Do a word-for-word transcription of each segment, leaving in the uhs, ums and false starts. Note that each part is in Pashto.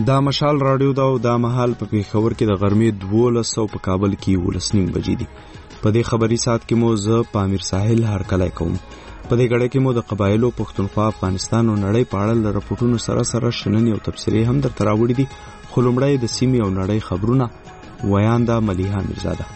دا مشال رادیو دا او دا مهال په پیښور کې د غرمې دولس او په کابل کې یولس نیم بجې دي. په دې خبري ساعت کې مو زه پامیر ساحل هرکلی کوم. په دې غړې کې مو د قبایلو پښتونخوا افغانستان او نړۍ په اړه له راپورټونو سره سره شننې او تبصرې هم درته راوړي دي. خو لومړی د سیمې او نړۍ خبرونه ویانده ملیحه میرزاده.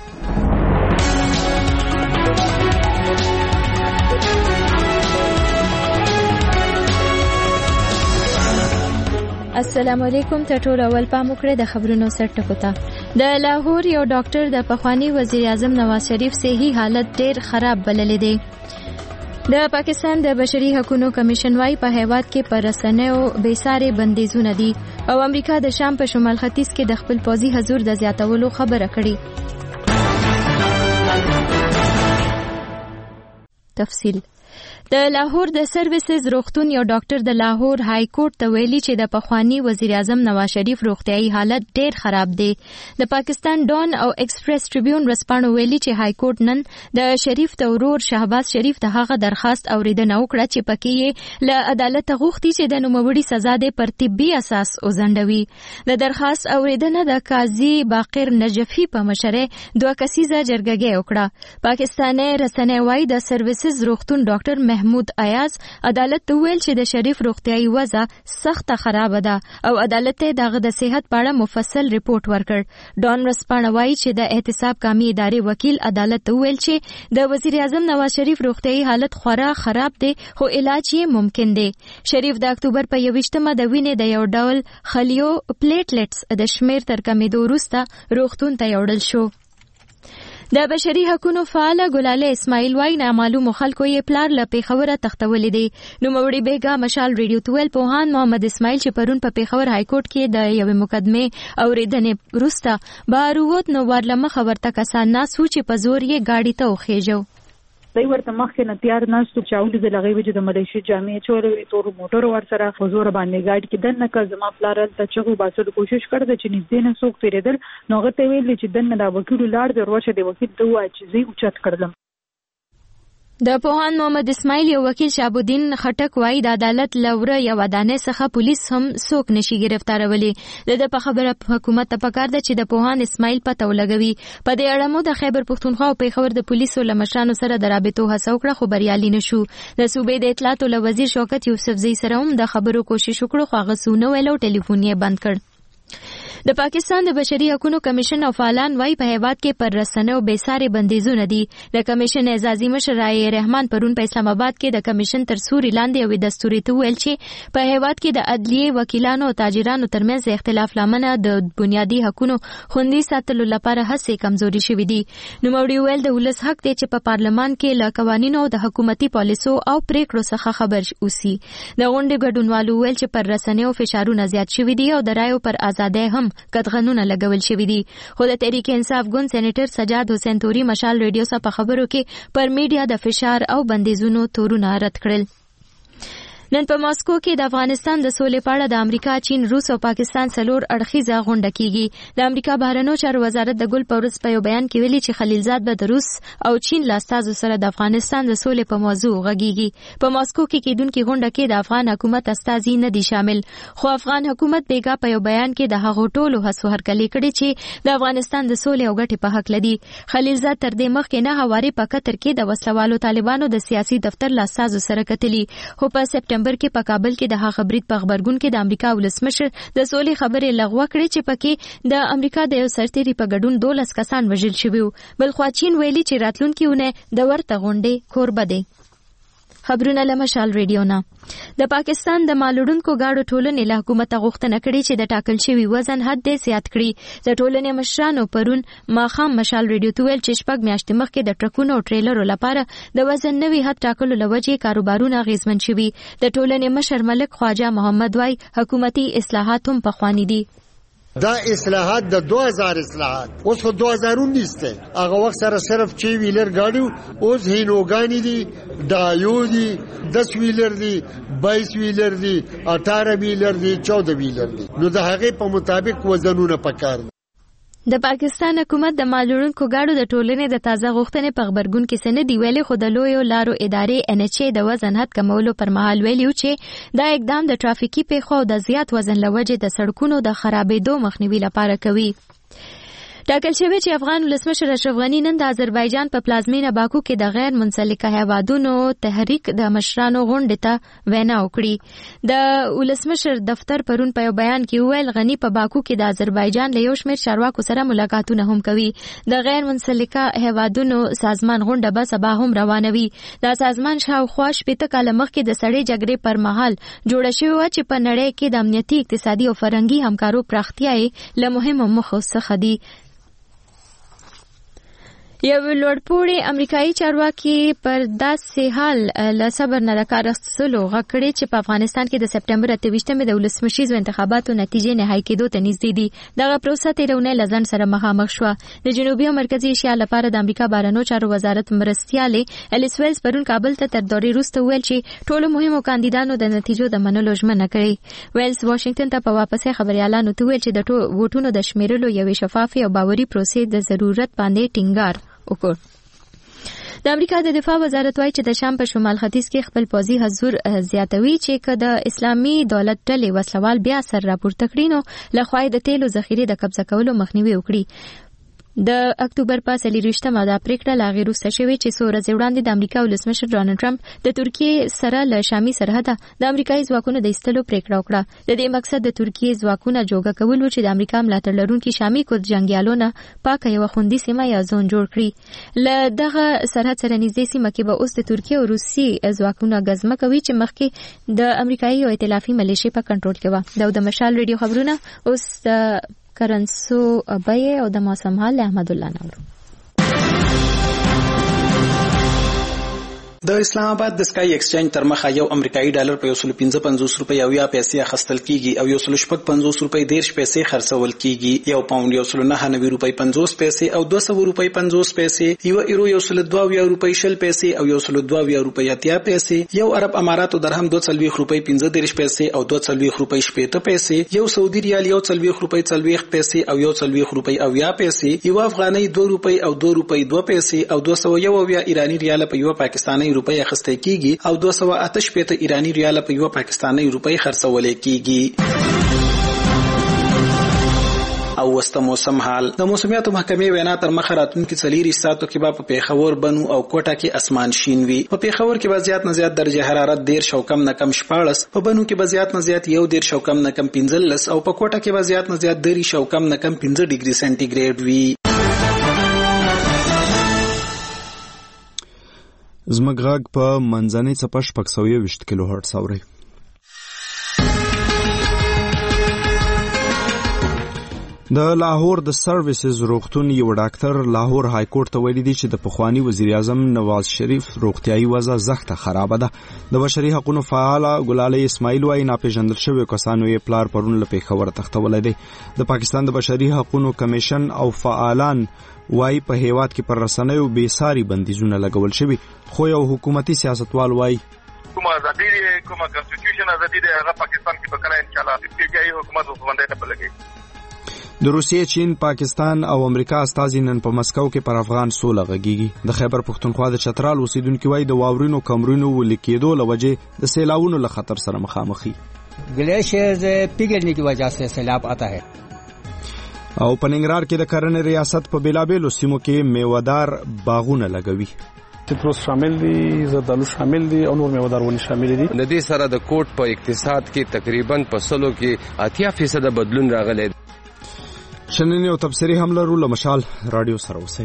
السلام علیکم. ته ټول اول پام وکړئ د خبرونو سر ټکو ته. د لاهور یو ډاکټر د پخوانی وزیر اعظم نواز شریف صحي حالت ډیر خراب بللی دی. د پاکستان د بشري حقوقو کمیشن وايي په هیواد کې پر رسنیو بېساري بندیزونه دي او امریکا د شام په شمال ختیځ کې د خپل پوځي حضور د زیاتولو خبره کړې. تفصیل د لاهور د سرویسز روغتون یو ډاکټر د لاهور های کورټ ته ویلي چې د پخوانی وزیر اعظم نواز شریف روغتیايي حالت ډیر خراب دی. د پاکستان ډان او ایکسپریس ټریبیون رسپانو ویلي چې های کورټ نن د شریف د ورور شهباز شریف ته هغه درخواست اوریدنه وکړه چې پکې یې له عدالت غوښتي چې د نوموړي سزا د پر طبي اساس وزندوي. د درخواست اوریدنه د قاضي باقر نجفي په مشرۍ دوه کسیزه جرګه وکړه. پاکستاني رسنۍ وايي د سرویسز روغتون ډاکټر محمود ایاز عدالت ته ویل چې د شریف روغتیايي وضع سخته خراب ده او عدالت ته دغه د صحت په اړه مفصل ریپورت ورکړ. ډان رسپانه وايي چې د احتساب کامي ادارې وکیل عدالت ته ویل چې د وزیر اعظم نواز شریف روغتیايي حالت خورا خراب دی خو علاج یې ممکن دی. شریف د اکتوبر په یوویشتمه د وینې د یو ډول خلیو پلیټلیټس د شمیر تر کمیدو وروسته روغتون ته یوړل شو. د بشري حقوقو فعاله ګلاله اسماعیل وايي نامعلومو خلکو یې پلار له پیښوره تښتولې دي. نوموړي بیګا مشال ریډیو تویل پوهان محمد اسماعیل چې پرون په پیښور های کورټ کې د یوې مقدمې اوریدنې وروسته بهر ووت نو ور له مخه ورته کسان ناست وو چې په زور یې ګاډي ته وخېژو. دوی ورته مخکې نه تیار ناستو چاولې د لغې وجه د ملیشي جامې چولې تور موټر ور سره په زور باندې ګاډي کې دنه که زما پلار ته چغو باسلو کوشش کړ چې نږدې نه څوک تیرېدل نو هغه ته ویل چې دنه دا وکیل لاړ دی ورشه د وکیل ته وایي چې زه اوچت کړلم. د پوهان محمد اسماعیل یو وکیل شابودین خټک وايي د عدالت لوره یو ودانې څخه پولیس هم څوک نشي گرفتارولي. د په خبره حکومت ته پکار ده چې د پوهان اسماعیل پته ولګوي. په دې اړه مو د خیبر پښتونخوا او پیښور د پولیسو له مشرانو سره د رابطو هڅه وکړه خو بریالي نشو. د صوبې د اطلاعاتو له وزیر شوکت یوسفزي سره هم د خبرو کوشش وکړو خو هغه سونه ویلو ټلیفون یې بند کړ. د پاکستان د بشري حقوقو کمیشن او فعالان وايي په هیواد کې پر رسنیو بېساري بندیزونه دي. د کمیشن اعزازي مشر رای رحمان پرون په اسلام آباد کې د کمیشن تر سوري لاندې یو دستوري ته ویل چې په هیواد کې د عدلیې وکیلانو او تاجرانو ترمنځ د اختلاف لامل د بنیادي حقوقو خوندي ساتلو لپاره هڅې کمزوري شوې دي. نوموړي ویل د ولس حق دی چې په پارلمان کې له قوانینو او د حکومتي پالیسو او پریکړو څخه خبر اوسي. د غونډې ګډونوالو ویل چې پر رسنیو فشارونه زیات شوي دي او د رایو پر ازادۍ هم قطغنونه لګول شوي دي. خو د تحریک انصاف ګوند سېنیټر سجاد حسین توري مشال ریډیو سره په خبرو کې پر میډیا د فشار او بندیزونو تورونه رد کړل. نن په ماسکو کې د افغانستان د سولې په اړه د امریکا، چین، روس او پاکستان څلور اړخیزه غونډه کیږي. د امریکا بهرنیو چارو وزارت د ګل پورس په یو بیان کې ویلي چې خلیلزاد به د روس او چین له استازو سره د افغانستان د سولې په موضوع غږیږي. په ماسکو کې کېدونکې غونډه کې د افغان حکومت استازي نه دي شامل خو افغان حکومت بیګا په یو بیان کې د هغو ټولو هڅو هرکلی کړې چې د افغانستان د سولې او ګټې په حق لدی. خلیلزاد تر دې مخکې نه هواري په قطر کې د وسلوالو طالبانو د سیاسي دفتر له استازو سره کتلي خو په سپټمبر کې په کابل کې د هغه برید په خبرګون کې د امریکا ولسمشر د سولې خبرې لغوه کړې چې پکې د امریکا د یو سرتیري په ګډون دولس کسان وژل شوي وو. بل خوا چین ویلي چې راتلونکې اونۍ د ورته غونډې کوربه دی. خبرونه له مشال ریډیو نه. د پاکستان د مالوړونکو گاډو ټولنې له حکومته غوښتنه کړې چې د ټاکل شوي وزن حد دې زیات کړي. د ټولنې مشرانو پرون ماښام مشال ریډیو ته ویل چې شپږ میاشتې مخکې د ټرکونو او ټریلرو لپاره د وزن نوي حد ټاکلو له وجې کاروبارونه اغېزمن شوي. د ټولنې مشر ملک خواجه محمد وايي حکومتي اصلاحات هم پخواني دي. دا اصلاحات د دو هزار اصلاحات اوس خو دو هزار انیس ته هغه وخت سره صرف چې ویلر گاډیو اوس هینوګانی دي دایو دي دس ویلر دي بایس ویلر دي اٹھارہ ویلر دي چودہ ویلر دي نو د هغه په مطابق وزنونه پکار. د پاکستان حکومت د مالوړونکو ګاډو د ټولنې د تازه غوښتنې په خبرګون کې سند دی ویلي، خو د لویو لارو ادارې ان ایچ ای د وزن حد کمولو پر مهال ویلي چې دا اقدام د ترافیکي پیښو او د زیات وزن لوجې د سړکونو د خرابېدو مخنیوي لپاره کوي. ټاکل شوی چې افغان ولسمشر اشرف غنی نن د آذربایجان په پلازمینه باکو کې د غیر منسلکه هیوادونو تحریک د مشرانو غونډې ته وینا وکړي. د ولسمشر دفتر پرون په یو بیان کې ویل غنی په باکو کې د آذربایجان له یو شمېر چارواکو سره ملاقاتونه هم کوي. د غیر منسلکه هیوادونو سازمان غونډه به سبا هم روانوي. دا سازمان شاوخوا شپېته کاله مخکې د سړې جګړې پر مهال جوړه شوې وه چې په نړۍ کې د امنیتي، اقتصادي او فرهنګي همکارو پراختیا یې له مهمو موخو څخه دي. یو لوړپوړی امریکایي چارواکي پر داسې حال له صبر نه د کار اخیستلو غږ کړی چې په افغانستان کې د سپټمبر اته ویشتمې د ولسمشریزو انتخاباتو نتیجې نهایي کېدو ته نږدې دي. دغه پروسه تېره اونۍ له ځنډ سره مخامخ شوه. د جنوبي او مرکزي ایشیا لپاره د امریکا بهرنیو چارو وزارت مرستیالې الیس ویلز پرون کابل ته تر دورې وروسته وویل چې ټولو مهمو کاندیدانو د نتیجو د منلو ژمنه کړې. ویلز واشنګټن ته په واپسې خبريالانو ته وویل چې د ووټونو د شمیرلو یوې شفافې او باوري پروسې د ضرورت باندې ټینګار وکړ. د امریکا د دفاع وزارت وایي چې د شام په شمال ختیځ کې خپل پوځي حضور زیاتوي چې که د اسلامي دولت ډلې وسلوال بیا سر راپورته کړي نو له خوا د تیلو ذخیرې د قبضه کولو مخنیوي وکړي. د اکتوبر په څلېرویشتمه دا پریکړه لا غیر وروسته شوې چې څو ورځې وړاندې د امریکا ولسمشر ډونالډ ټرمپ د ترکیې سره له شامي سرحده د امریکایي ځواکونو د ایستلو پریکړه وکړه. د دې مقصد د ترکیې ځواکونه جوګه کول و چې د امریکا ملاتړ لرونکي شامي کورد جنګیالو نه پاکه یوه خوندي سیمه یا زون جوړ کړي. له دغه سرحد سره نږدې سیمه کې به اوس د ترکیې او روسي ځواکونه ګزمه کوي چې مخکې د امریکایي او ائتلافي ملیشې په کنټرول کې وه. دا د مشال ریډیو خبرونه اوس د کرنسو بیه او د موسم حال احمد الله نورو. د اسلام آباد د سکای ایکسچینج تر مخه یو امریکایي ډالر په یو سل پنځه پنځوس روپۍ او یا پیسې اخیستل کیږي او یو سل شپږ پنځوس روپۍ دیرش پیسې خرڅول کیږي. یو پاوند یو سل نهه نوي روپۍ پنځوس پیسې او دوه سوه روپۍ پنځوس پیسې، یو ایرو یو سل دوه اویا روپۍ شل پیسې او یو سل دوه اویا روپۍ اتیا پیسې، یو عرب اماراتو درهم دوه څلوېښت روپۍ پنځه دېرش پیسې او دوه څلوېښت روپۍ شپېته پیسې، یو سعودي ریال یو څلوېښت روپۍ څلوېښت پیسې او یو څلوېښت روپۍ اویا پیسې، یو افغانۍ دوه روپۍ او دوه روپۍ دوه پیسې او دوه سوه یو اویا ایراني ریال په یو پاکستاني روپۍ اخیستل کیږي او دوه سوه اته شپېته ایراني ریال په یو پاکستاني روپۍ خرڅول کیږي. او وسته موسم حال. د موسمیاتو محکمې وینا تر مخه راتلونکي څلېرویشت ساعتو کې به په پیښور، بنو او کوټه کې اسمان شین وي. په پیښور کې به زیات نه زیات درجه حرارت دېرش او کم نه کم شپاړس، په بنو کې به زیات نه زیات یو دېرش او کم نه کم پنځلس او په کوټه کې به زیات نه زیات دېرش او کم نه کم پنځه ډیګري سانتي ګریډ وي. زموږ غږ په منځنۍ څپه شپږ سوه یوویشت کیلو هرټز اورئ. د لاهور د سرویسز روغتون یو ډاکټر لاهور های کورټ ته ویلي دي چې د پخوانی وزیر اعظم نواز شریف روغتیايي وضع زخته خرابه ده. د بشري حقوقو فعال ګلالۍ اسماعیل وايي ناپېژندل شوی کسانو یې پلار پرون له پیښور تښتولی دی. د پاکستان د بشري حقوقو کمیشن او فعالان وايي په هیواد کې پر رسنیو بېساري بندیزونه لګول شوي، خو یو حکومتي سیاستوال وايي کومه ازادي دی، کومه کنسټیټیوشن ازادي دی، هغه پاکستان کې به کله ان شاء الله پیجایي حکومت په باندې نه پلګي. د روسیې، چین، پاکستان او امریکا استازي نن په مسکو کې پر افغان سوله غږیږي. د خیبر پښتونخوا د چترال اوسیدونکو وايي د واورینو کمرونو ولیکېدو له وجې د سیلاوونو له خطر سره مخامخ دي. ग्लेशियर्स पिघलने की वजह से सैलाब आता है. او په ننګرهار کې د کرنې ریاست په بیلابېلو سیمو کې میوهدار باغونه لګوي. سیتروس شامل دي، زردالو شامل دي او نور میوهدار ونې شامل دي. د دې سره د کوټ په اقتصاد کې تقریبا په سلو کې اتیا فیصد بدلون راغلی. شننې او تبصرې هم لرو. له مشال رادیو سره اوسئ.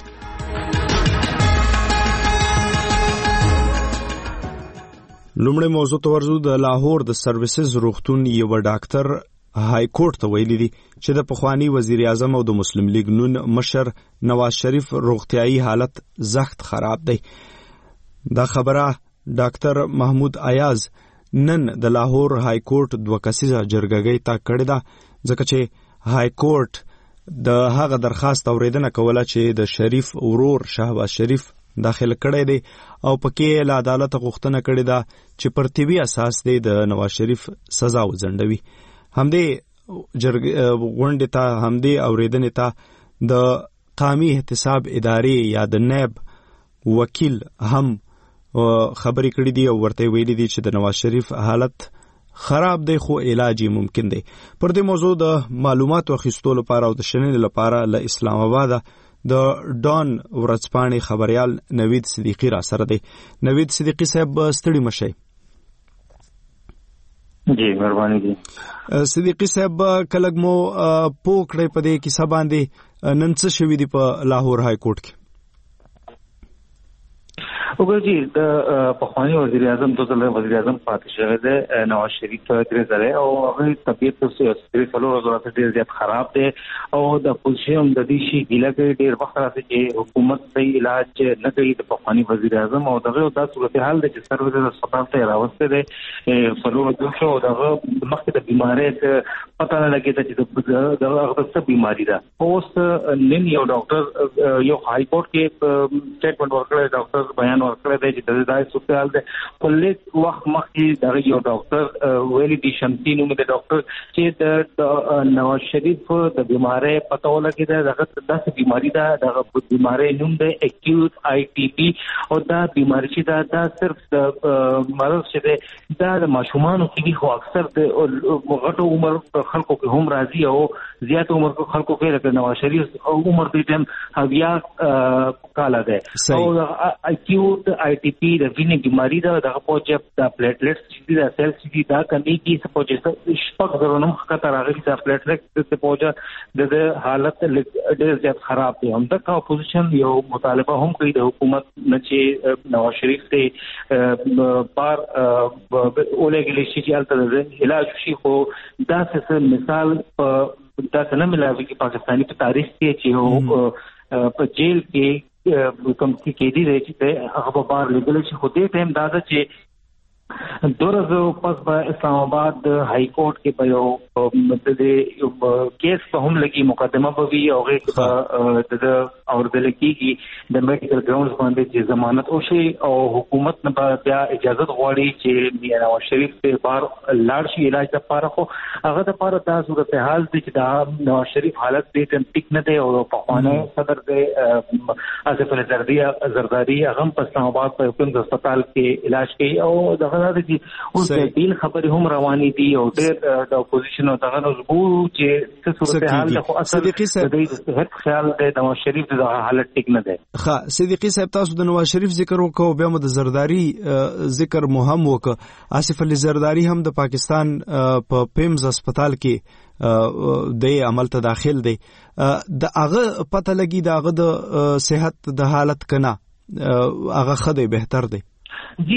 لومړی موضوع ته ورځو. د لاهور د سرویسز روغتون یو ډاکټر های کورټ ته ویلي دي چې د پخوانی وزیر اعظم او د مسلم لیگ نون مشر نواز شریف روغتیايي حالت زخت خراب دی. دا خبره ډاکټر محمود ایاز نن د لاهور های کورټ دوه کسیزه جرګګۍ ته کړې ده، ځکه چې های کورټ د هغه درخواست اوریدنه کوله چې د شریف ورور شهباز شریف داخل کړی دی او پکې له عدالت غوښتنه کړې ده چې پر طبي اساس دی د نواز شریف سزا وځنډوي. همدې غونډې ته همدې اورېدنې ته د قومي احتساب ادارې یا د نیب وکیل هم خبرې کړې دي او ورته ویلي دي چې د نواز شریف حالت خراب دی خو علاج ممکن دی. پر دې موضوع د معلوماتو اخیستو لپاره او د شننې لپاره له اسلام آباد د ډان ورځپاڼې خبريال نوید صدیقی را سره دی. نوید صدیقی صاحب ستړي مشئ. جی مهرباني دي. صدیقی صاحب کلګ مو پوکړې په دې کیسه باندې نن څه شوی دی په لاهور های کورټ کې؟ وګورئ د پخوانی وزیر اعظم د ځل وزیر اعظم پاتې شوی دی نواز شریف درې ځله او هغه طبيعت څه سپری فلو وزارت ډیر زیات خراب دی او د پوزیشن د دې شي ګیله کوي ډیر وخت راځي چې حکومت صحیح علاج نه کوي د پخوانی وزیر اعظم او دغه د صورتحال د چې سرویس د هسپتال ته راوستي دی فلو وزارت او دغه مخکې د بیماری پته نه لګیږي چې دغه څه بیماری ده. اوس نن یو ډاکټر یو های کورټ کې سټیټمنټ ورکړی ډاکټر بیان ورکړی دی چې د دې صورتحال د پولیس وخت مخکې دغه یو ډاکټر ویلي دي شمسي نوم د ډاکټر چې د نواز شریف د بیماری پته ولګیږي دغه داسې بیماری ده دغه بیماری نوم د اکیوټ آی ټي پی او دا بیماری چې دا دا صرف د مرض چې دا د ماشومانو کې خو اکثر د غټو عمر خلکو کې هم راځي او زیات عمر خلکو کې لکه نواز شریف عمر دې ټیم اویا کاله ده او اکیوټ آی ټي پی د وینې بیماری ده دغه پوجا د پلیټلیټس چې د سیل چې دا کمی کی سپوجا شپږ درونم خطر راغلي د پلیټلیټ د پوجا د حالت ډېر زیات خراب دي. هم د اپوزیشن یو مطالبه هم کوي د حکومت نه چې نواز شریف ته بار اولګل شي چې الته علاج شي خو دا څه مثال دا څنګه ملایوي چې پاکستاني په تاریخ کې چې په جیل کې کوم کې دی چې هغه بار لګل شي خو دې ټیم دا چې دورزو پس په اسلام آباد های کورټ کې په یو د کیس په هم لګي مقدمه به وي او هغه د اوردل کېږي د میډیکل ګراوندز باندې چې ضمانت او شي او حکومت نه بیا اجازه غواړي چې نواز شریف په بار لاړ شي علاج لپاره خو هغه د لپاره د صورتحال چې دا نواز شریف حالت دې ټیک نه دی او په خوانه صدر د اسف الزردی زرداری هغه په اسلام آباد په کوم هسپتال کې علاج کوي او دغه دا دي اوس د بیل خبرې هم روانې دي او ډېر د اپوزیشن او دغه نوزبو چې څه صورتحال د خو اصل د هیڅ خیال د نواز شریف د حالت ټیک نه دی. ښه صدیقی صاحب تاسو د نواز شریف ذکر وکاو بیا مو د زرداری ذکر مهم وکړه. آصف علي زرداری هم د پاکستان په پیمز هسپتال کې د عمل ته داخل دی. د هغه پته لګي د هغه د صحت د حالت کنه هغه خدای بهتر دی. جی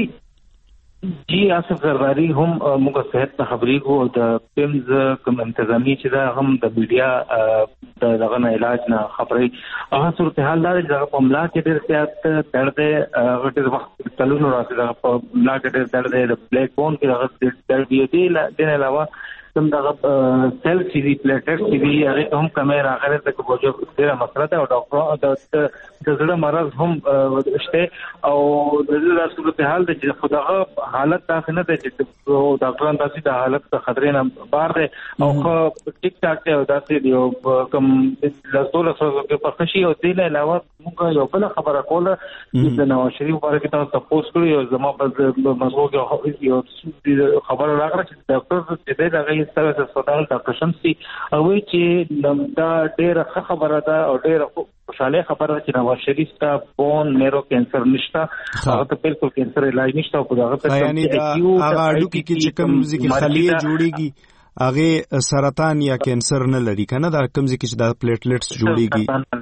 جی آصف زرداری هم موږ صحت ته خبرې کوو د پیمز کوم انتظامی چې دا هم د میډیا د دغه علاج نه خبرې هغه صورتحال دا چې په ملا کې ډېر زیات درد غټ وخت تلونو راځي د په ملا کې ډېر درد د بلیک بون کې هغه درد دی د علاوه کوم دغه سیل چې دی پلیټلیټ چې دی هغه هم کمه راغله د کوجو ډیره مسله ده او ډاکټر د زړه مرض هم شته او د دې صورتحال د خدغه حالت تاسو نه ده چې ډاکټران تاسو د حالت خطرې نه بار ده او ټیک ټاک ته داسې دی کوم لاسوله سره په خشي او دې نه علاوه موږ یو بل خبره کوله چې د نواز شریف لپاره کې تاسو تاسو کړی او زموږ په موضوع کې یو خبره راغله چې ډاکټر چې دغه سره هسپتال ډاکټر شمسي او چې دا ډېر ښه خبره ده او ډېر خوشاله خبره چې نواز شریف ته بون میرو کینسر نشته هغه ته بالکل کینسر علاج نشته او هغه ته یعنی هغه اډو کې چې کوم ځکه خلیه جوړیږي هغه سرطان یا کینسر نه لري کنه دا کوم ځکه چې دا پلیټلیټس جوړیږي.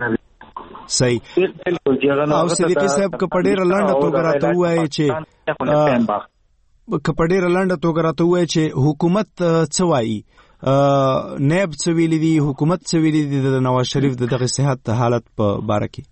صحیح. او صدیقی صاحب کپډیر لنډه توګه راته وایي چې کپډیر لنډه توګه راته وایي چې حکومت څه وایي نیب څه ویلي دي حکومت څه ویلي دي د نواز شریف دغه صحت حالت په باره کې؟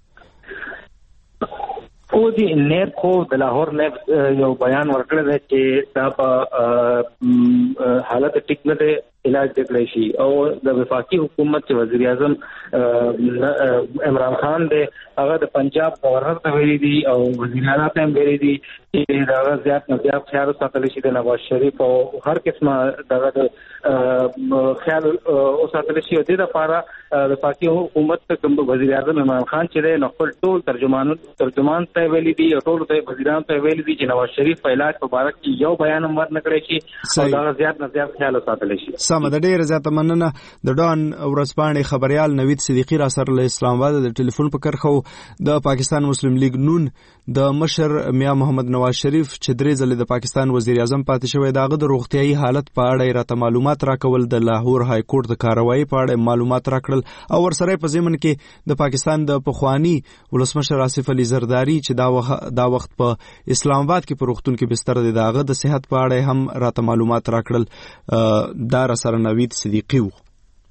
او دی نیب خو د لاهور نیب یو بیان ورکړی دی چې دا په حالت ټیک نه دی علاج وکړي شي. او د وفاقي حکومت چې وزیر اعظم عمران خان دی هغه د پنجاب گورنر ته ویلي دي او وزیر اعلی ته ویلي دي چې دا زیات نه زیات خیال ساتل شي د نواز شریف او هر قسمه دغه خیال او ساتل شي. د لپاره د وفاقي حکومت کوم وزیر اعظم عمران خان چې دی نو خپل ټول ترجمان ترجمان ته ویلي دي او ټول ته وزیرانو ته ویلي دي چې نواز شریف په علاج مبارک کې یو بیان هم ورنه کړی شي او دا زیات نه زیات خیال ساتل شي. سم د ډیر زیاته مننه. د ډان ورځپاڼې خبريال نوید صدیقی را سره له اسلام آباد د ټلیفون په کرخو د پاکستان مسلم لیگ نون د مشر میا محمد نواز شریف چې درې ځله د پاکستان وزیر اعظم پاتې شوی داغه د روغتيایي حالت په اړه راته معلومات راکول. د لاهور های کورټ د کاروایی په اړه معلومات راکړل او ورسره په ضمن کې د پاکستان د پخوانی ولسمشر آصف علي زرداری چې دا وخت دا وخت په اسلام آباد کې په روغتون کې بستر دی داغه د صحت په اړه هم راته معلومات راکړل. دا را سره نوید صدیقی و.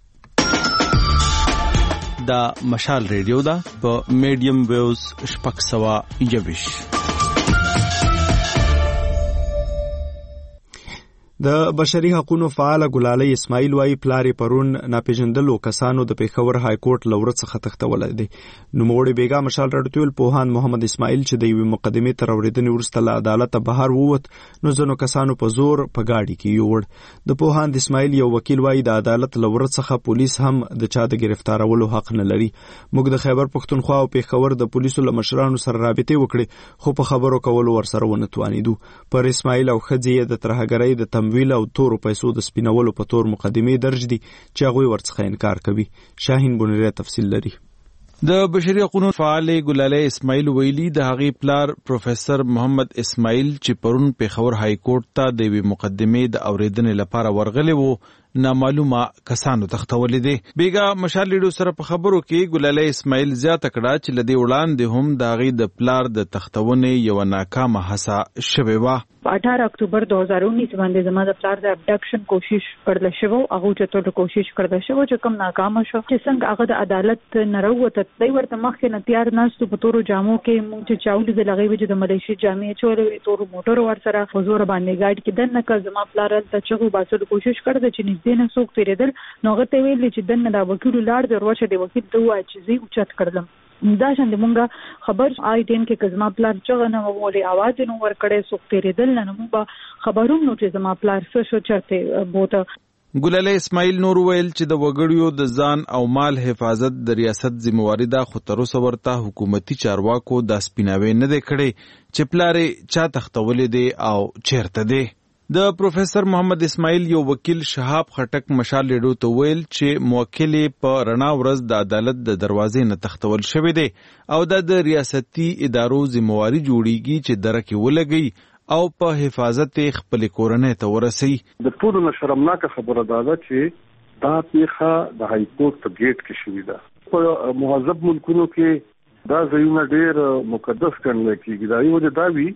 دا مشال ریډیو دا په میډیم ویوز شپږ سوه یوویش. د بشري حقوقو فعال ګلالۍ اسماعیل وايي پلاری پرون ناپېژندلو کسانو د پیښور های کورټ لورت څخه تختول دي. نوموړي بیګا مشال رډتول پوهان محمد اسماعیل چې د یوې مقدمې تر اورېدنې وروسته له عدالت بهر ووت نو ځینو کسانو په زور په گاډي کې یوړ. د پوهان د اسماعیل یو وکیل وايي د عدالت لورت څخه پولیس هم د چا د گرفتارولو حق نه لري. موږ د خیبر پښتونخوا او پیښور د پولیسو له مشرانو سره رابطه وکړې خو په خبرو کولو ورسره ونه توانیدو. پر اسماعیل او خځې د ترهګرۍ د ویل او تورو پیسو د سپینولو په تور مقدمې درج دي چې هغه ورڅخه انکار کوي. شاهین بونری تفصیل لري. د بشري حقوقو فعال ګلالۍ اسماعیل ویلي د هغې پلار پروفیسور محمد اسماعیل چې پرون پیښور های کورټ ته د یوې مقدمې د اورېدنې لپاره ورغلی وو نامعلومه کسانو تختولې دي. بیګا مشال لیډو سره په خبرو کې ګلالۍ اسماعیل زیاته کړه چې لدې وړاندې هم د هغې د پلار د تختونې یو ناکامه هڅه شوې وه. अठारह अक्टूबर दो हजार उन्नीस باندې زما د پلار د ابډکشن کوشش کړل شو هغه چې ټول کوشش کړل شو چې کم ناکام شو چې څنګه هغه د عدالت نه راوته دی ورته مخکې نه تیار ناستو په تورو جامو کې مونږ چې چاولې د لغې وجه د ملیشي جامې چولې تورو موټر ور سره حضور باندې گاډي کې دنه کا زما پلار ته چې باسل کوشش کړل چې نږدې نه څوک تیرېدل نو هغه ته ویل چې دنه دا وکیل لاړ د ورشه د وکیل ته وایي چې زی اوچت کړلم. دا شان د مونږه خبر آی ټین کې کزما پلار چغه نه وولې आवाज نو ور کړې څوک تیرېدل نه مونږ خبروم نو چې زما پلار څه شو چرته بوته. ګلالۍ اسماعیل نور ویل چې د وګړیو د ځان او مال حفاظت د ریاست ذمہواری ده خو تر اوسه ورته حکومتي چارواکو د سپیناوي نه دی کړی چې پلار چا تختولې دی او چیرته دی. د پروفیسور محمد اسماعیل یو وکیل شهاب خټک مشال لیډو ته ویل چې موکل په رڼا ورځ د عدالت د دروازې نه تختول شوی دی او د ریاستي ادارو ذمہواری جوړیږي چې درکې ولګي او په حفاظت خپل کورنۍ ته ورسي. د ټولو نه شرمناکه خبره ده چې دا پیښه د های کورټ په گیټ کې شوې ده. په مهذب ملکونو کې دا ځایونه ډېر مقدس ګڼل کېږي. دا یو د داوی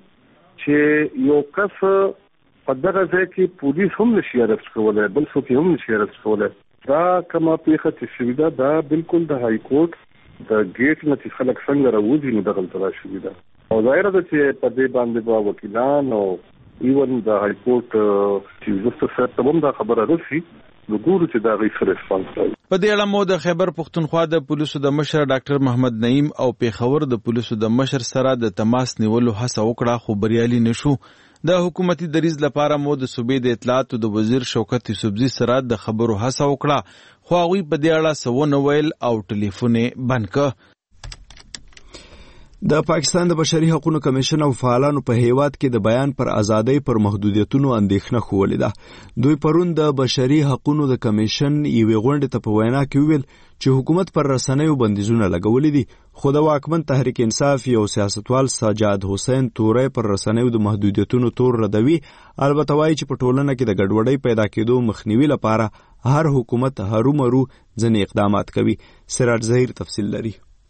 چې یو کس په دغه ځای کې پولیس هم نشي ارست کولای بل څوک هم نشي ارست کولای. دا کومه پیښه چې شوې ده دا بالکل د های کورټ د گیټ نه چې خلک څنګه راوځي نو دغلته راشوي ده او ظاهره ده چې په دې باندې به وکیلان او ایون د های کورټ چیف جسټس صاحب هم دا خبره رسي نو ګورو چې دا غي سره ریسپانس کوي. په دې اړه مو د خیبر پښتونخوا د پولیسو د مشر ډاکټر محمد نعیم او پیښور د پولیسو د مشر سره د تماس نیولو هڅه وکړه خو بریالي نشو. د حکومتي دریز لپاره مو د صوبې د اطلاعات د وزیر شوکت یوسفزي سره د خبرو هڅه وکړه خو هغوی په دې اړه څه ونه ویل او ټلیفون یې بند کړ. د پاکستان د بشري حقوقو کمیشن او فعالانو په هیواد کې د بیان پر ازادۍ پر محدودیتونو اندېښنه خوولې ده. دوی پرون د بشري حقوقو د کمیشن یوې غونډې ته په وینا کې ویل چې حکومت پر رسنیو بندیزونه لګولې دي خو د واکمن تحریک انصاف یو سیاستوال سجاد حسین تورې پر رسنیو د محدودیتونو تور ردوي. البته وایي چې په ټولنه کې د ګډوډۍ پیدا کېدو مخنیوي لپاره هر حکومت هرومرو ځینې اقدامات کوي. سراج ظهیر تفصیل لري.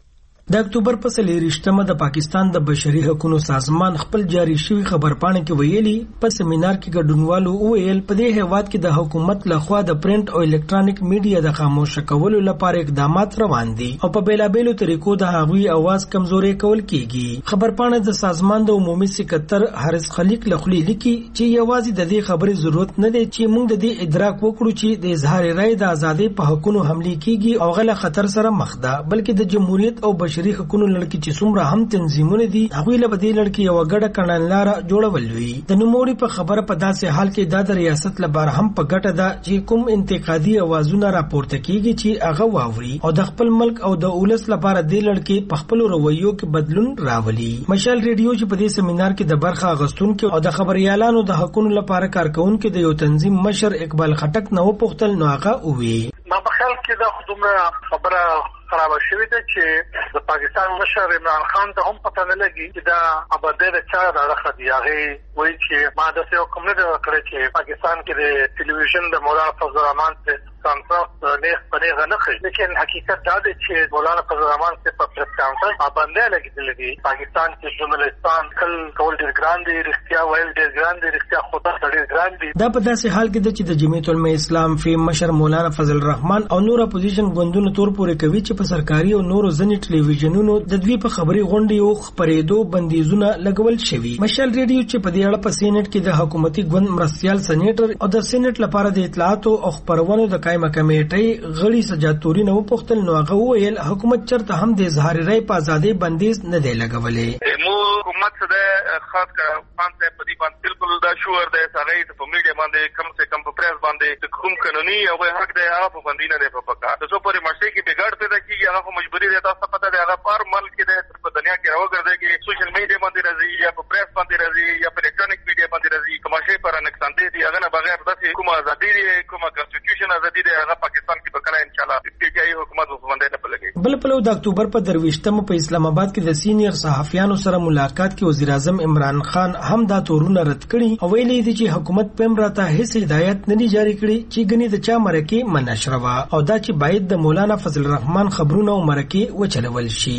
د اکتوبر په څلېرویشتمه د پاکستان د بشري حقوقو سازمان خپل جاری شوی خبرپاڼه کې ویلي په سیمینار کې ګډونوالو وویل په دې هیواد کې د حکومت لخوا د پرنٹ او الکترونیک میډیا د خاموش کولو لپاره اقدامات روان دي او په بیلابېلو طریقو د هغوی اواز کمزوري کول کیږي. خبرپاڼه د سازمان د عمومي سکرټر حارث خلیق لخوا لیکي چې یوازې د دې خبرې ضرورت نه دی چې موږ د دې ادراک وکړو چې د اظهار رائے د ازادۍ په حقونو حمله کیږي او غل خطر سره مخ ده، بلکې د جمهوریت او بشري حقوقو لړکی چې څومره هم تنظیمونه دي هغه له بدی لړکی یو غړه کړنلاره جوړول وی. د نوموړي په خبره په داسې حال کې د ریاست لپاره هم په ګټه ده چې کوم انتقادي اوازونه راپورته کیږي چې هغه واوري او د خپل ملک او د اولس لپاره د لړکی په خپل رویو کې بدلون راولي. مشال ریډیو چې په دې سیمینار کې د برخه اغستونکو او د خبريالانو د حقوقو لپاره کارکونکو د یو تنظیم مشر اقبال خټک نو پوښتل نو هغه وی ما په خیال کې دا خدومره خبره خراب شوې ده چې د پاکستان مشر عمران خان ته هم پته نه لګي چې دا اباده د چا راخه دی. هغه وایي چې ما د یو کوم نه کړی چې پاکستان کې د ټلویزیون د مولانا فضل الرحمن ته کانفرنس نه پنهغه نه کوي، لیکن حقیقت دا دی چې مولانا فضل الرحمن ته په پریس کانفرنس اباده لګیدل دي. پاکستان کې ژورنالستان کل کول ډیر ګران دي، رښتیا ویل ډیر ګران دي، رښتیا خدا ډیر ګران دي. دا په داسې حال کې چې د جمعیت العلماء اسلام فی مشر مولانا فضل الرحمن او نور اپوزیشن ګوندونو تور پورې کوي چې په سرکاري او نورو ځنې ټلویزیونونو د دوی په خبري غونډې او خبرېدو بندیزونه لګول شوي. مشال ریډیو چې په دې اړه په سینټ کې د حکومتي ګوند مرستيال سېنیټر او د سېنټ لپاره د اطلاعات او خبرونو د قائمه کمیټې غړي سجاد نو پوښتل نو هغه ویل حکومت چرته هم د اظهار رائے په ازادۍ بندیز نه دی لګولې. مو حکومت څخه خاص کا پانته په دې باندې بالکل دا شوور دی سره په میډیا باندې کم سے کم په پریس باندې کوم قانوني او حق دی هغه په باندې نه دی په پکا ته څو پورې مرشي کې بګړ پیدا کیږي هغه مجبوری دی. تاسو پته دی هغه پر ملک دی په دنیا کې راوګرځي کې سوشل میډیا باندې راځي یا په پریس باندې راځي یا په الکترونیک میډیا باندې راځي کوم شی پر نقصان دی هغه نه بغیر د کومه ازادي دی کومه کانسټیټیوشن ازادي دی هغه پاکستان کې بکره ان شاء الله استیجاي حکومت په باندې نه پلګي. بل په لو د اکتوبر په درويشتمه په اسلام آباد کې د سینیئر صحافیانو سره ملاقات کې وزیر اعظم عمران خان هم دا تورونه رد کړي او ویلي دي چې حکومت پم راته هیڅ هدایت نه جاری کړي چې غني د چا مرکه منشروا او دا چې باید د مولانا فضل الرحمن خبرونه او مرکه وچلول شي.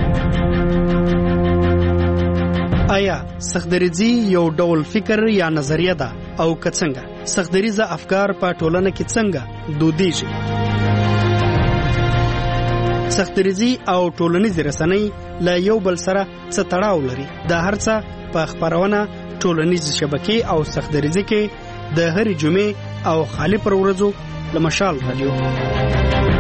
آیا سختدریزي یو ډول فکر یا نظریه ده او کڅنګه سختدریزه افکار په ټولنه کې څنګه دودیږي؟ سختدریزي او ټولنیز رسنۍ له یو بل سره څه تړاو لري؟ دا هرڅه په خبرونه ټولنیز شبکې او سختدریزي کې د هرې جمعې او خالی پر ورځو لمشال رادیو.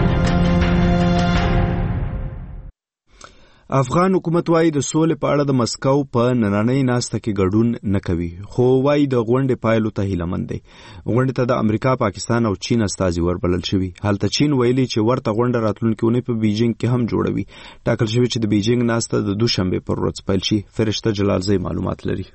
افغان حکومت وايي د سولې په اړه د مسکو په نننۍ ناسته کې ګډون نه کوي، خو وايي د غونډې پایلو ته هیلهمند دی. غونډې ته د امریکا، پاکستان او چین استازي وربلل شوي. هلته چین ویلي چې ورته غونډه راتلونکي اونۍ په بیجینګ کې هم جوړوي. ټاکل شوی چې د بیجینګ ناسته د دوشنبه پر ورځ پیل شي. فرشته جلالزی معلومات لري.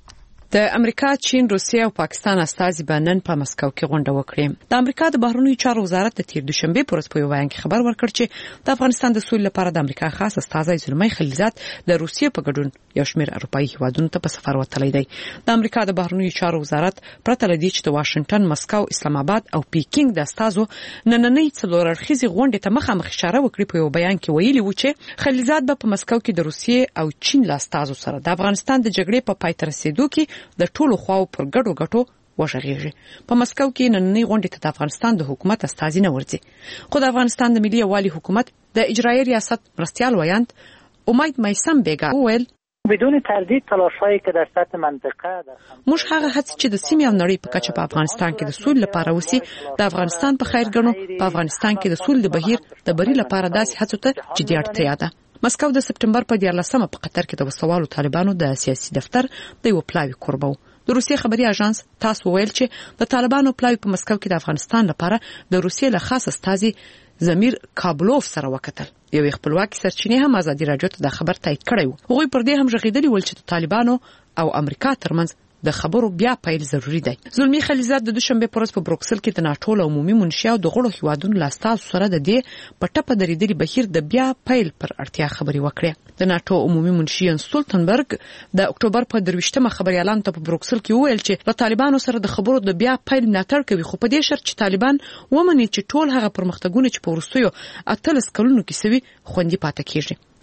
د امریکا، چین، روسیه او پاکستان استازي بنن په مسکو کې غونډه وکړه. د امریکا د بهرنیو چارو وزارت د تیر دوشنبه پر ورځ په بیان کې خبر ورکړ چې د افغانستان د سولې لپاره د امریکا خاص استازي زلمی خلیلزاد د روسیې په ګډون یو شمېر اروپایي هیوادونو ته په سفر وتلی دی. د امریکا د بهرنیو چارو وزارت پرته لدی چې د واشنگټن، مسکو، اسلام آباد او پیکینګ د استازو نننۍ څلور اړخیزې غونډې ته مخامخ اشاره وکړي. په یو بیان کې ویلي و چې خلیلزاد به په مسکو کې د روسیې او چین له استازو سره د افغانستان د جګړې په پای ته رسیدو کې د ټولو خواو پر ګډو ګټو وشغېږي. په مسکو کې نننۍ غونډې ته د افغانستان د حکومت استازي نه ورځي، خو د افغانستان د ملي یووالي حکومت د اجرایي ریاست مرستيال ویاند امید میسم بیگا وویل بدون تردید تلاش‌هایی که در سطح منطقه موږ هغه هڅې چې د سیمې او نړۍ په کچه په افغانستان کې د سولې لپاره وسی د افغانستان په خیر ګڼو. په افغانستان کې د سولې د بهیر د بری لپاره داسې هڅو ته جدي اړتیا ده. مسکو د سپټمبر په دیارلسمه په قطر کې د وسوالو طالبانو د سیاسي دفتر د یو پلاوي کوربو. د روسیې خبري اژانس تاس وویل چې د طالبانو پلاوي په مسکو کې د افغانستان لپاره د روسیې له خاص استازي زمیر کابلوف سره وکتل. یو خپلواکي سرچینې هم ازادي رادیو ته د خبر تایید کړی و. هغوی پر دې هم ژغېدلي ول چې د طالبانو او امریکا ترمنځ د خبرو بیا پیل ضروری دی. زلمی خلیلزاد د دوشنبه پر ورځ په بروکسل کې د ناټو له عمومي منشي او د غړو هیوادونو له استازو سره د دې په ټپه درېدلي بهیر د بیا پیل پر اړتیا خبرې وکړې. د ناټو عمومي منشي یان سټولټنبرګ د اکتوبر په درویشتمه خبريالان ته په بروکسل کې وویل چې له طالبانو سره د خبرو د بیا پیل ملاتړ کوي، خو په دې شرط چې طالبان ومني چې ټول هغه پرمختګونه چې په ورستیو اتلس کلونو کې سوي خوندي پاتې کیږي.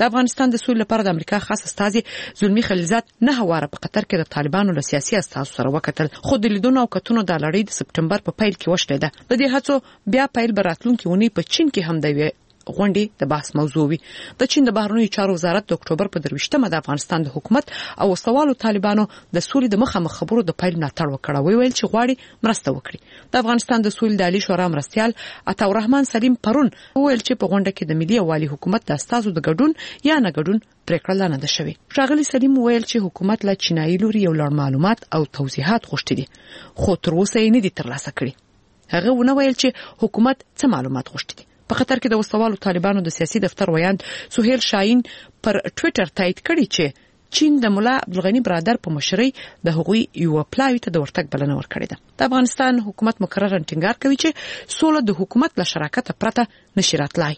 د افغانستان د سولې لپاره د امریکا خاص استازي زلمی خلیلزاد نه هواره په قطر کې د طالبانو له سیاسي استازو سره وکتل، خو د لیدونو او کتونو د لړۍ د سپټمبر په پیل کې وشلې ده. د دې هڅو بیا پیل براتلونکي ونی په چین کې هم دی غونډې د بحث موضوع وي. د چین د بهرنیو چارو وزارت د اکتوبر په درویشتمه د افغانستان د حکومت او وسوالو طالبانو د سولې د مخامخ خبرو د پیل ملاتړ وکړ، ویل چې غواړي مرسته وکړي. د افغانستان د سولې د عالی شورا مرستيال عطاالرحمن سلیم پرون ویل چې په غونډه کې د ملي والي حکومت د استازو د ګډون یا نه ګډون پریکړه نه ده شوې. ښاغلي سلیم ویل چې حکومت له چینایي لوري یو لړ معلومات او توضیحات غوښتي دي، خو تر اوسه یې نه دي ترلاسه کړي. هغه ونه ویل چې حکومت څه معلومات غوښتي دي. په قطر کې د وسوالو طالبانو د سیاسي دفتر ویاند سهیل شاهین پر ټوئیټر تایید کړی چې چین د مولا عبدالغنی برادر په مشرۍ د هغوی یو پلاوی ته د ورتګ بلنه ورکړې ده. د افغانستان حکومت مقرر ټینګار کوي چې سوله د حکومت له شراکت پرته نشي راتلای.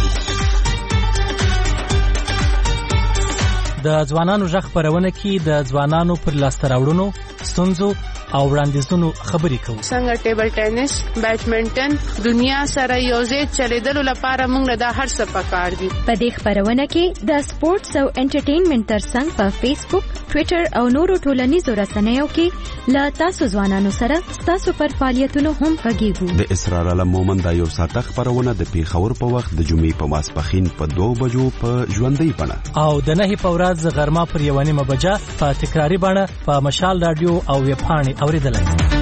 د ځوانانو ژغ خپرونه کې د ځوانانو پر لاسته راوړنو، ستونزو او وړاندیزونو خبرې کوو. څنګه ټیبل ټینس، بیډمنټن دنیا سره یوځای چلیدلو لپاره موږ له دا هر څه پکار دي. په دې خبرونه کې د سپورتس او انټرټینمنټ ترڅنګ په فیسبوک، ټوئیټر او نورو ټولنیزو رسنیو کې له تاسو ځوانانو سره تاسو پر فعالیتونو هم غږیږو. د اسرار علم مومن د یو ساعته خبرونه د پیښور په وخت د جمعې په ماسپښین په دوه بجو په ژوندۍ بڼه او د نهي په ورځ غرمه پر یو نیمه بجه په تکراری بڼه په مشال رادیو او ویب پاڼې اوریدلای.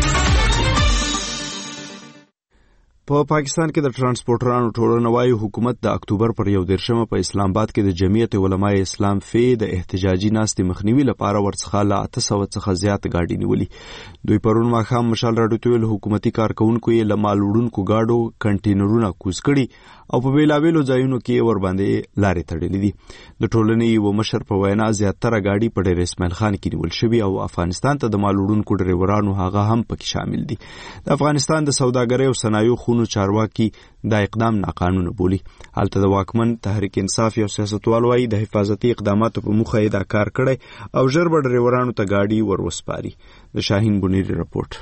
په پا پاکستان کې د ترانسپورټرانو ټولنه وايي حکومت د اکتوبر پر یو دیرشمه په اسلام آباد کې د جمعیت علماء اسلام فی د احتجاجي ناستې مخنیوي لپاره ورڅخه له اته سوه څخه زیات گاډي نیولې. دوی پرون ماښام مشال راډیو ته ویل حکومتي کارکونکو یې له مال وړونکو گاډو کنټینرونه کوز کړي او په بیلابیلو ځایونو کې ور باندې لارې تړلې دي. د ټولنې یو مشر په وینا زیاتره گاډي په ډېر اسماعیل خان کې نیول شوي او افغانستان ته د مال وړونکو ډریورانو هغه هم پکې شامل دي. د افغانستان د سوداګرۍ او صنایعو خونو چارواکي دا اقدام ناقانونه بولي. هلته د واکمن تحریک انصاف یو سیاستوال وایي د حفاظتي اقداماتو په موخه یې دا کار کړی او ژر به ډریورانو ته گاډي ور وسپاري. د شاهین بنيري رپورټ.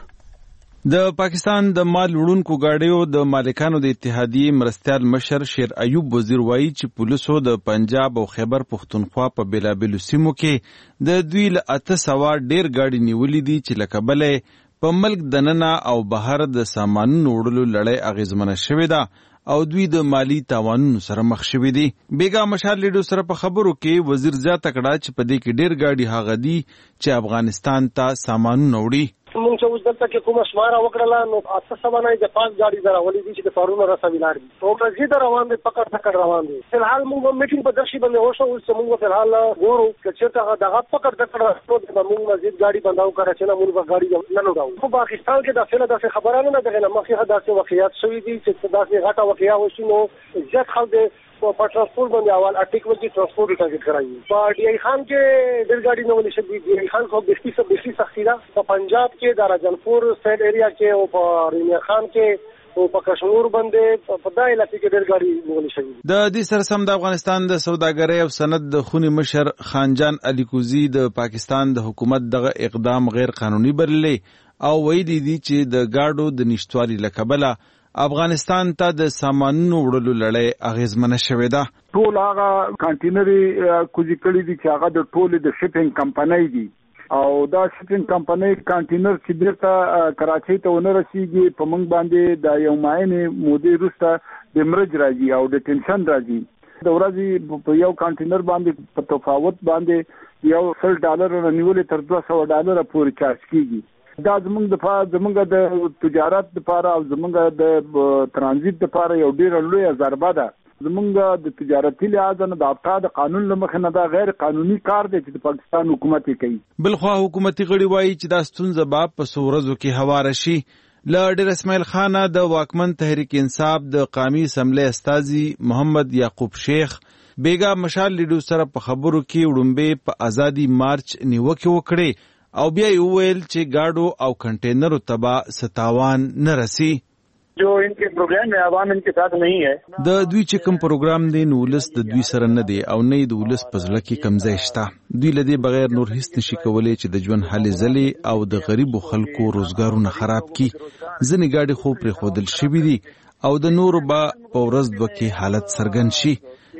د پاکستان د مال وړونکو گاډیو د مالکانو د اتحادیې مرستیال مشر شیر ایوب وزیر وایي چې پولیسو د پنجاب او خیبر پښتونخوا په بیلابیلو سیمو کې د دوی له اته سوه ډیر گاډي نیولې دي چې له کبله په ملک دننه او بهر د سامانونو وړلو لړۍ اغیزمنه شوې ده او دوی د مالی تاوانونو سره مخ شوي دي. بیګا مشال لیډو سره په خبرو کې وزیر زیاته کړه چې په دې کې ډیر گاډي هغه دي چې افغانستان ته سامانونه وړي. مونږ چې اوس دلته کې کومه شماره وکړله نو اته سوه نه د پاک ګاډي در راولې دي چې د کارونو رسوي لار دي ټوټه زیاده روان دي پکړ پکړ روان دي. فلحال موږ میټینګ په درشي باندې وشو اوس موږ فلحال ګورو چې چېرته دغه پکړ پکړ راځو د موږ مزید ګاډي بنداو کړه چې نه موږ به ګاډي نه لوډاو. خو پاکستان کې د فعل داسې خبره نه ده نه مخکې داسې واقعیات شوي دي چې داسې غټه واقعیا وشي نو زیات خلک په ترانسپورت باندې اول اټیکل کې ترانسپورت ټارګټ کړایي. په ډی ای خان کې ډېر ګاډي نه ولې شي. ډی ای خان خو بستی سب بستی سختي ده. په پنجاب کې د راجنپور سټ ایریا کې او په رینیا خان کې او په کشمیر باندې په دای علاقې کې ډېر ګاډي نیول شوي. د دې سره سم د افغانستان د سوداګرۍ او صنعت د خونی مشر خانجان علي کوزي د پاکستان د حکومت دغه اقدام غیر قانوني بللې او ویلي دي چې د گاډو د نشټوالي له کبله افغانستان ته د سامانونو وړلو لړۍ اغیزمنه شوې ده. ټول هغه کانټینري کوزي کړي دي چې هغه د ټولې د شپینګ کمپنۍ دي او دا شپینګ کمپنۍ کانټینر چې بیرته کراچۍ ته ونه رسیږي په موږ باندې د یو معینې مودې وروسته د مرج راځي او د ټینشن راځي. د ورځې په یو کانټینر باندې په تفاوت باندې یو سل ډالر نیولې تر دوه سوه ډالر پورې چارج کیږي. دا زمونږ د زمونږ د تجارت لپاره او زمونږ د ترانزیت لپاره یو ډیر لوی ضربه ده. زمونږ د تجارتي لحاظ نه د افتا د قانون لمخه نه دا غیر قانوني کار دی چې د پاکستان حکومت کوي. بلخوا حکومتي غړي وایي چې دا ستونزه به په څو ورځو کې هواره شي. له ډیر اسماعیل خان د واکمن تحریک انصاف د قومي اسمبلی استازي محمد یعقوب شیخ بیګا مشال لیډو سره په خبرو کې وړومبه په ازادي مارچ نیوکه وکړي او بیا یې وویل چې گاډو او کنټینرو تبا ستاوان نه رسی. جو ان کے پروگرام ہے عوام ان کے ساتھ نہیں ہے. د دوی چې کوم پروګرام دی نو ولس د دوی سره نه دی او نه د ولس په ځل کې کمزای شته. دوی لدی بغیر نور هیڅ نشي کولای چې د ژوند حل زلي او د غریبو خلکو روزګارونه خراب کی. ځنې گاډي خو پر خودل شوی دي او د نور با په ورځ دوه کې حالت سرګن شي.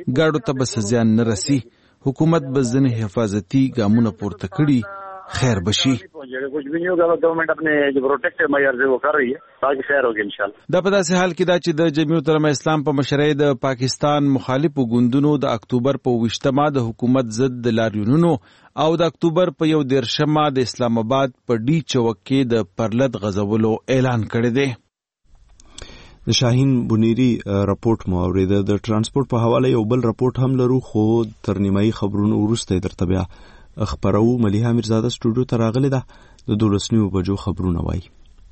ګاډو ته به زیان نه رسی. حکومت به ځینې حفاظتي ګامونه پورته کړي. خیر بشي. कुछ भी नहीं होगा गवर्नमेंट अपने जो प्रोटेक्टिव मेजर्स है वो कर रही है ताकि खैर होगी इंशाल्लाह. دا په داسې حال کې دا چې د جمعیت العلماء اسلام په مشرۍ د پاکستان مخالفو ګوندونو د اکتوبر په ویشتمه د حکومت ضد د لاریونونو او د اکتوبر په یو دیرشمه د اسلام آباد په ډي چوک کې د پرلط غزولو اعلان کړی دی. د شاهین بنيري راپورټ مو اوریده. د ترانسپورت په حواله یو بل راپورټ هم لرو خو تر نیمایي خبرونو وروسته درته بیا خبرو. ملیحه میرزاده سټوډیو ته راغلې ده. د دولس نیمو بجو خبرونه وایي.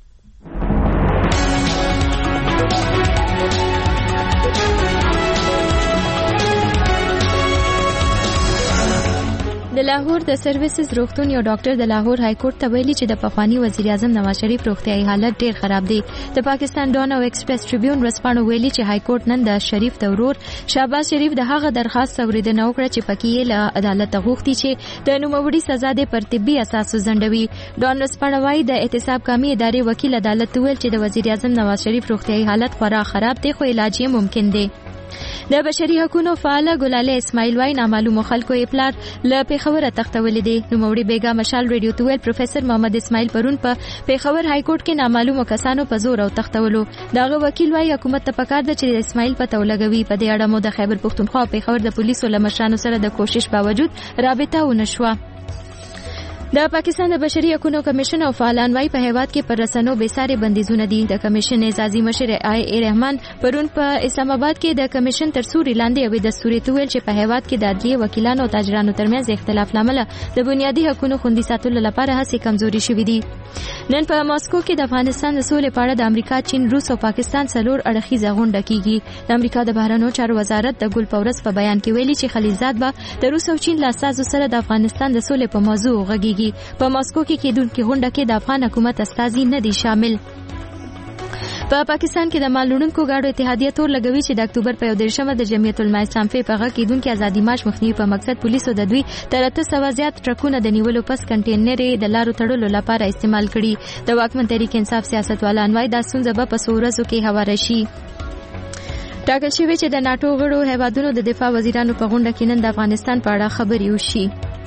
د لاهور د سرویسز روغتون یو ډاکټر د لاهور های کورټ ته ویلي چې د پخوانی وزیر اعظم نواز شریف روغتیايي حالت ډیر خراب دی. د پاکستان ډان او ایکسپریس ټریبیون ورسپانو ویلي چې های کورټ نن د شریف د ورور شهباز شریف د هغه درخواست اوریدنه وکړه چې پکې یې له عدالت غوښتي چې د نوموړي سزا د پر طبي اساس ځنډوي. ډان ورسپانو وايي د احتساب کامي ادارې وکیل عدالت ویل چې د وزیر اعظم نواز شریف روغتیايي حالت خورا خراب دی خو علاج یې ممکن دی. د بشري حقوقو فعال ګلاله اسماعیل وای نامعلومو خلکو یې پلار له پیښور تختولې دي. نوموړي بیګا مشال ریډیو تویل پروفیسور محمد اسماعیل پرون په پیښور های کورټ کې نامعلومو کسانو په زور او تختولو. داغه وکیل وای حکومت ته پکار ده چې اسماعیل په تولګوي. په دې اړه مو د خیبر پښتونخوا او پیښور د پولیسو لمشانو سره د کوشش باوجود رابطه ونشوه. د پاکستان د بشري حقوقو کمیشن او فعالان وايي په هیواد کې پر رسنو بېساري بندیزونه دي. د کمیشن اعزازي مشر آی ای رحمان پرون په اسلام آباد کې د کمیشن تر سوري لاندې یوې دستوري تویل چې په هیواد کې د عدلیې وکیلانو او تاجرانو ترمنځ اختلاف لامل د بنیادي حقوقو خوندي ساتلو لپاره هڅې کمزوري شوې دي. نن په ماسکو کې د افغانستان د سولې په اړه د امریکا، چین، روس او پاکستان څلور اړخیزه غونډه کیږي. د امریکا د بهرنیو چارو وزارت د ګل پورس په بیان کې ویلي چې خلیلزاد به د روس او چین له استازو سره د افغانستان د سولې په موضوع غږیږي. په ماسکو کې کېدونکې غونډه کې د افغان حکومت استازي نه دي شامل. په پاکستان کې د مال وړونکو ګاډو اتحادیه تور لګوي چې د اکتوبر په یو دیرشمه د جمعیت العلماء اسلام په غږ کېدونکې ازادي مارش مخنیوي په مقصد پولیسو د دوی تر اته سوه زیات ټرکونه د نیولو پس کنټینر د لارو تړلو لپاره استعمال کړي. د واکمن تحریک انصاف سیاستوالان وايي دا ستونزه به په څو ورځو کې هواره شي. ټاکل شوی چې د ناټو غړو هیوادونو د دفاع وزیرانو په غونډه کې نن د افغانستان په اړه خبرې وشي.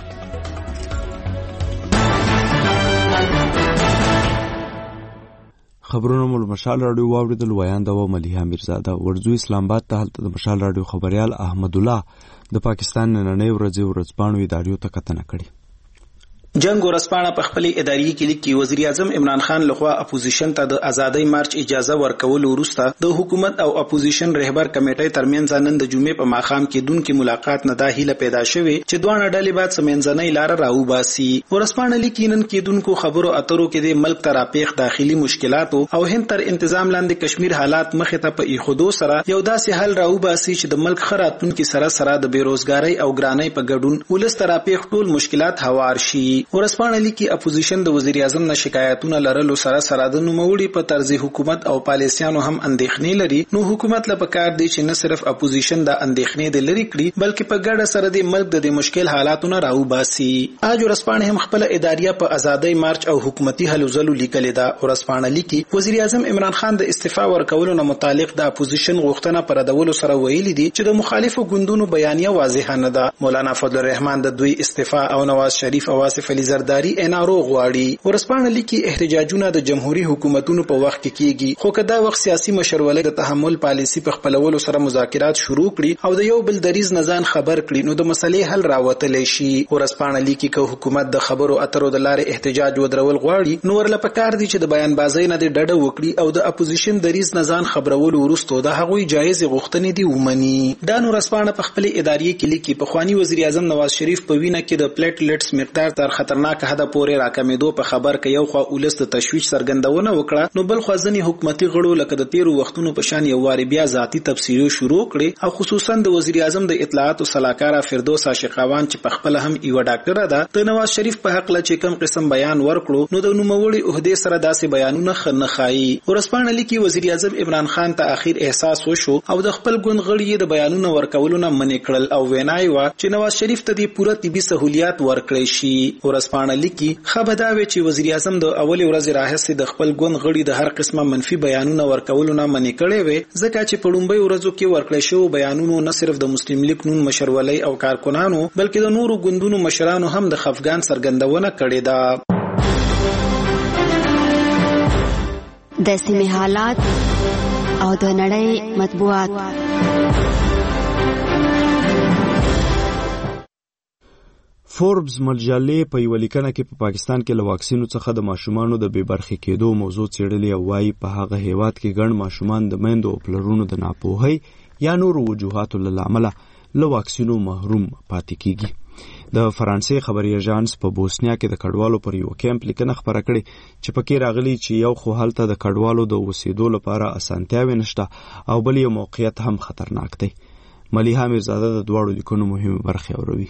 خبرونه مول مشال رادیو واوریدل. ویانده و ملیحه میرزاده. ورځو اسلام آباد ته هلته د مشال رادیو خبريال احمد الله د پاکستان نننۍ ورځې ورځپاڼو ادارو ته کتنه کړې. جنگ ورسپانه په خپل اداري کې لیکي وزیر اعظم عمران خان لخوا اپوزیشن ته د ازادۍ مارچ اجازه ورکول وروسته د حکومت او اپوزیشن رهبر کمیټې ترمنځ نن د جمعې په ماخام کې دونکو ملاقات نه د هیله پیدا شوه چې دوه ډلې بعد سمنځنۍ لار راوباسي. ورسپانه لیکي نن کې دونکو خبرو اترو کې د ملک تراپیخ داخلي مشکلات او هند تر انتظام لاندې کشمیر حالات مخه ته په ایخودو سره یو داسې حل راوباسي چې د ملک خراتونکو سره سره د بیروزګاری او ګرانۍ په ګډون ولس تراپیخ ټول مشکلات هوار شي. ورسپانه لیکي اپوزیشن د وزیر اعظم نه شکایتونه لرلو سره سره د نوموړي په طرز حکومت او پالیسیانو هم اندېښنې لري. نو حکومت له پکار دی چې نه صرف اپوزیشن د اندېښنې د لري کړي بلکې په ګډه سره د ملک د مشکل حالاتونو راوباسي. اج ورسپانه هم خپل اداریه په ازادۍ مارچ او حکومتي هلو ځلو لیکلې ده. ورسپانه لیکي وزیر اعظم عمران خان د استعفا ورکولو نه متعلق د اپوزیشن غوښتنه پر ردولو سره ویلي دي چې د مخالفو ګوندونو بیانیه واضحه نه ده. مولانا فضل الرحمن د دوی استعفا او نواز شریف او آصف علی زرداری انارو غواړي. ورسپانه لیکي احتجاجونه د جمهوریت حکومتونو په وخت کې کیږي خو کدا وخت سیاسي مشرولې د تحمل پالیسی په خپلولو سره مذاکرات شروع کړي او د یو بل دریز نزان خبر کړي نو د مسلې حل راوتلی شي. ورسپانه لیکي که حکومت د خبرو اترو د لارې احتجاج ودرول غواړي نو ورله پکار دي چې د بیان بازۍ نه د ډډه وکړي او د اپوزیشن دریز نزان خبرولو وروسته د هغوی جایز غوښتنې دی ومني. دا نو ورسپانه په خپل ادارې کې لیکي په خواني وزیر اعظم نواز شریف په وینه کې د پلیټلیټس مقدار تر خطرناک حد پورې راکمېدو په خبر کې یو خو ولست تشویش څرګندونه وکړه نو بل خو ځنی حکومتي غړو لکه د تیرو وختونو په شان یو واری بیا ذاتی تفسیرو شروع کړي او خصوصا د وزیر اعظم د اطلاعات او صلاحکار فردوس عاشقاوان چې په خپل هم یو ډاکټر ده د نواز شریف په حق لچې کم قسم بیان ورکړو نو د نوموړي عہده سره داسې بیانونه خنه خایي. ورسپانه لیکي وزیر اعظم عمران خان ته اخیر احساس وشو او د خپل ګوند غړي د بیانونه ورکولو نه منې کړل او وینای و چې نواز شریف ته د پوره طبي سہولیات ورکړي شي. ورځپاڼه لیکي خبرداوي چې وزیر اعظم د اولي ورځې راهیسې د خپل ګوند غړي د هر قسمه منفي بیانونه ورکولو نه منې کړي وي ځکه چې په لومړۍ ورځو کې ورکړل شوی بیانونو نه صرف د مسلم لیگ نون مشرولۍ او کارکونانو بلکې د نورو ګوندونو مشرانو هم د خفګان څرګندونه کړې ده. د سیمې حالات او د نړۍ مطبوعات. فوربس مجلې په یو لیکنه کې په پاکستان کې له واکسینو څخه د ماشومانو د بې برخې کېدو موضوع څېړلې او وایي په هغه هیواد کې ګڼ ماشومان د میندو او پلرونو د ناپوهۍ یا نورو وجوهاتو له امله له واکسینو محروم پاتې کیږي. د فرانسې خبري اژانس په بوسنیا کې د کډوالو پر یو کیمپ لیکنه خبره کړې چې پکې راغلي چې یو خو هلته د کډوالو د اوسېدو لپاره اسانتیاوې نشته او بل یو موقعیت هم خطرناک دی. ملیحه میرزاده د دواړو لیکنو مهمه برخې اوروي.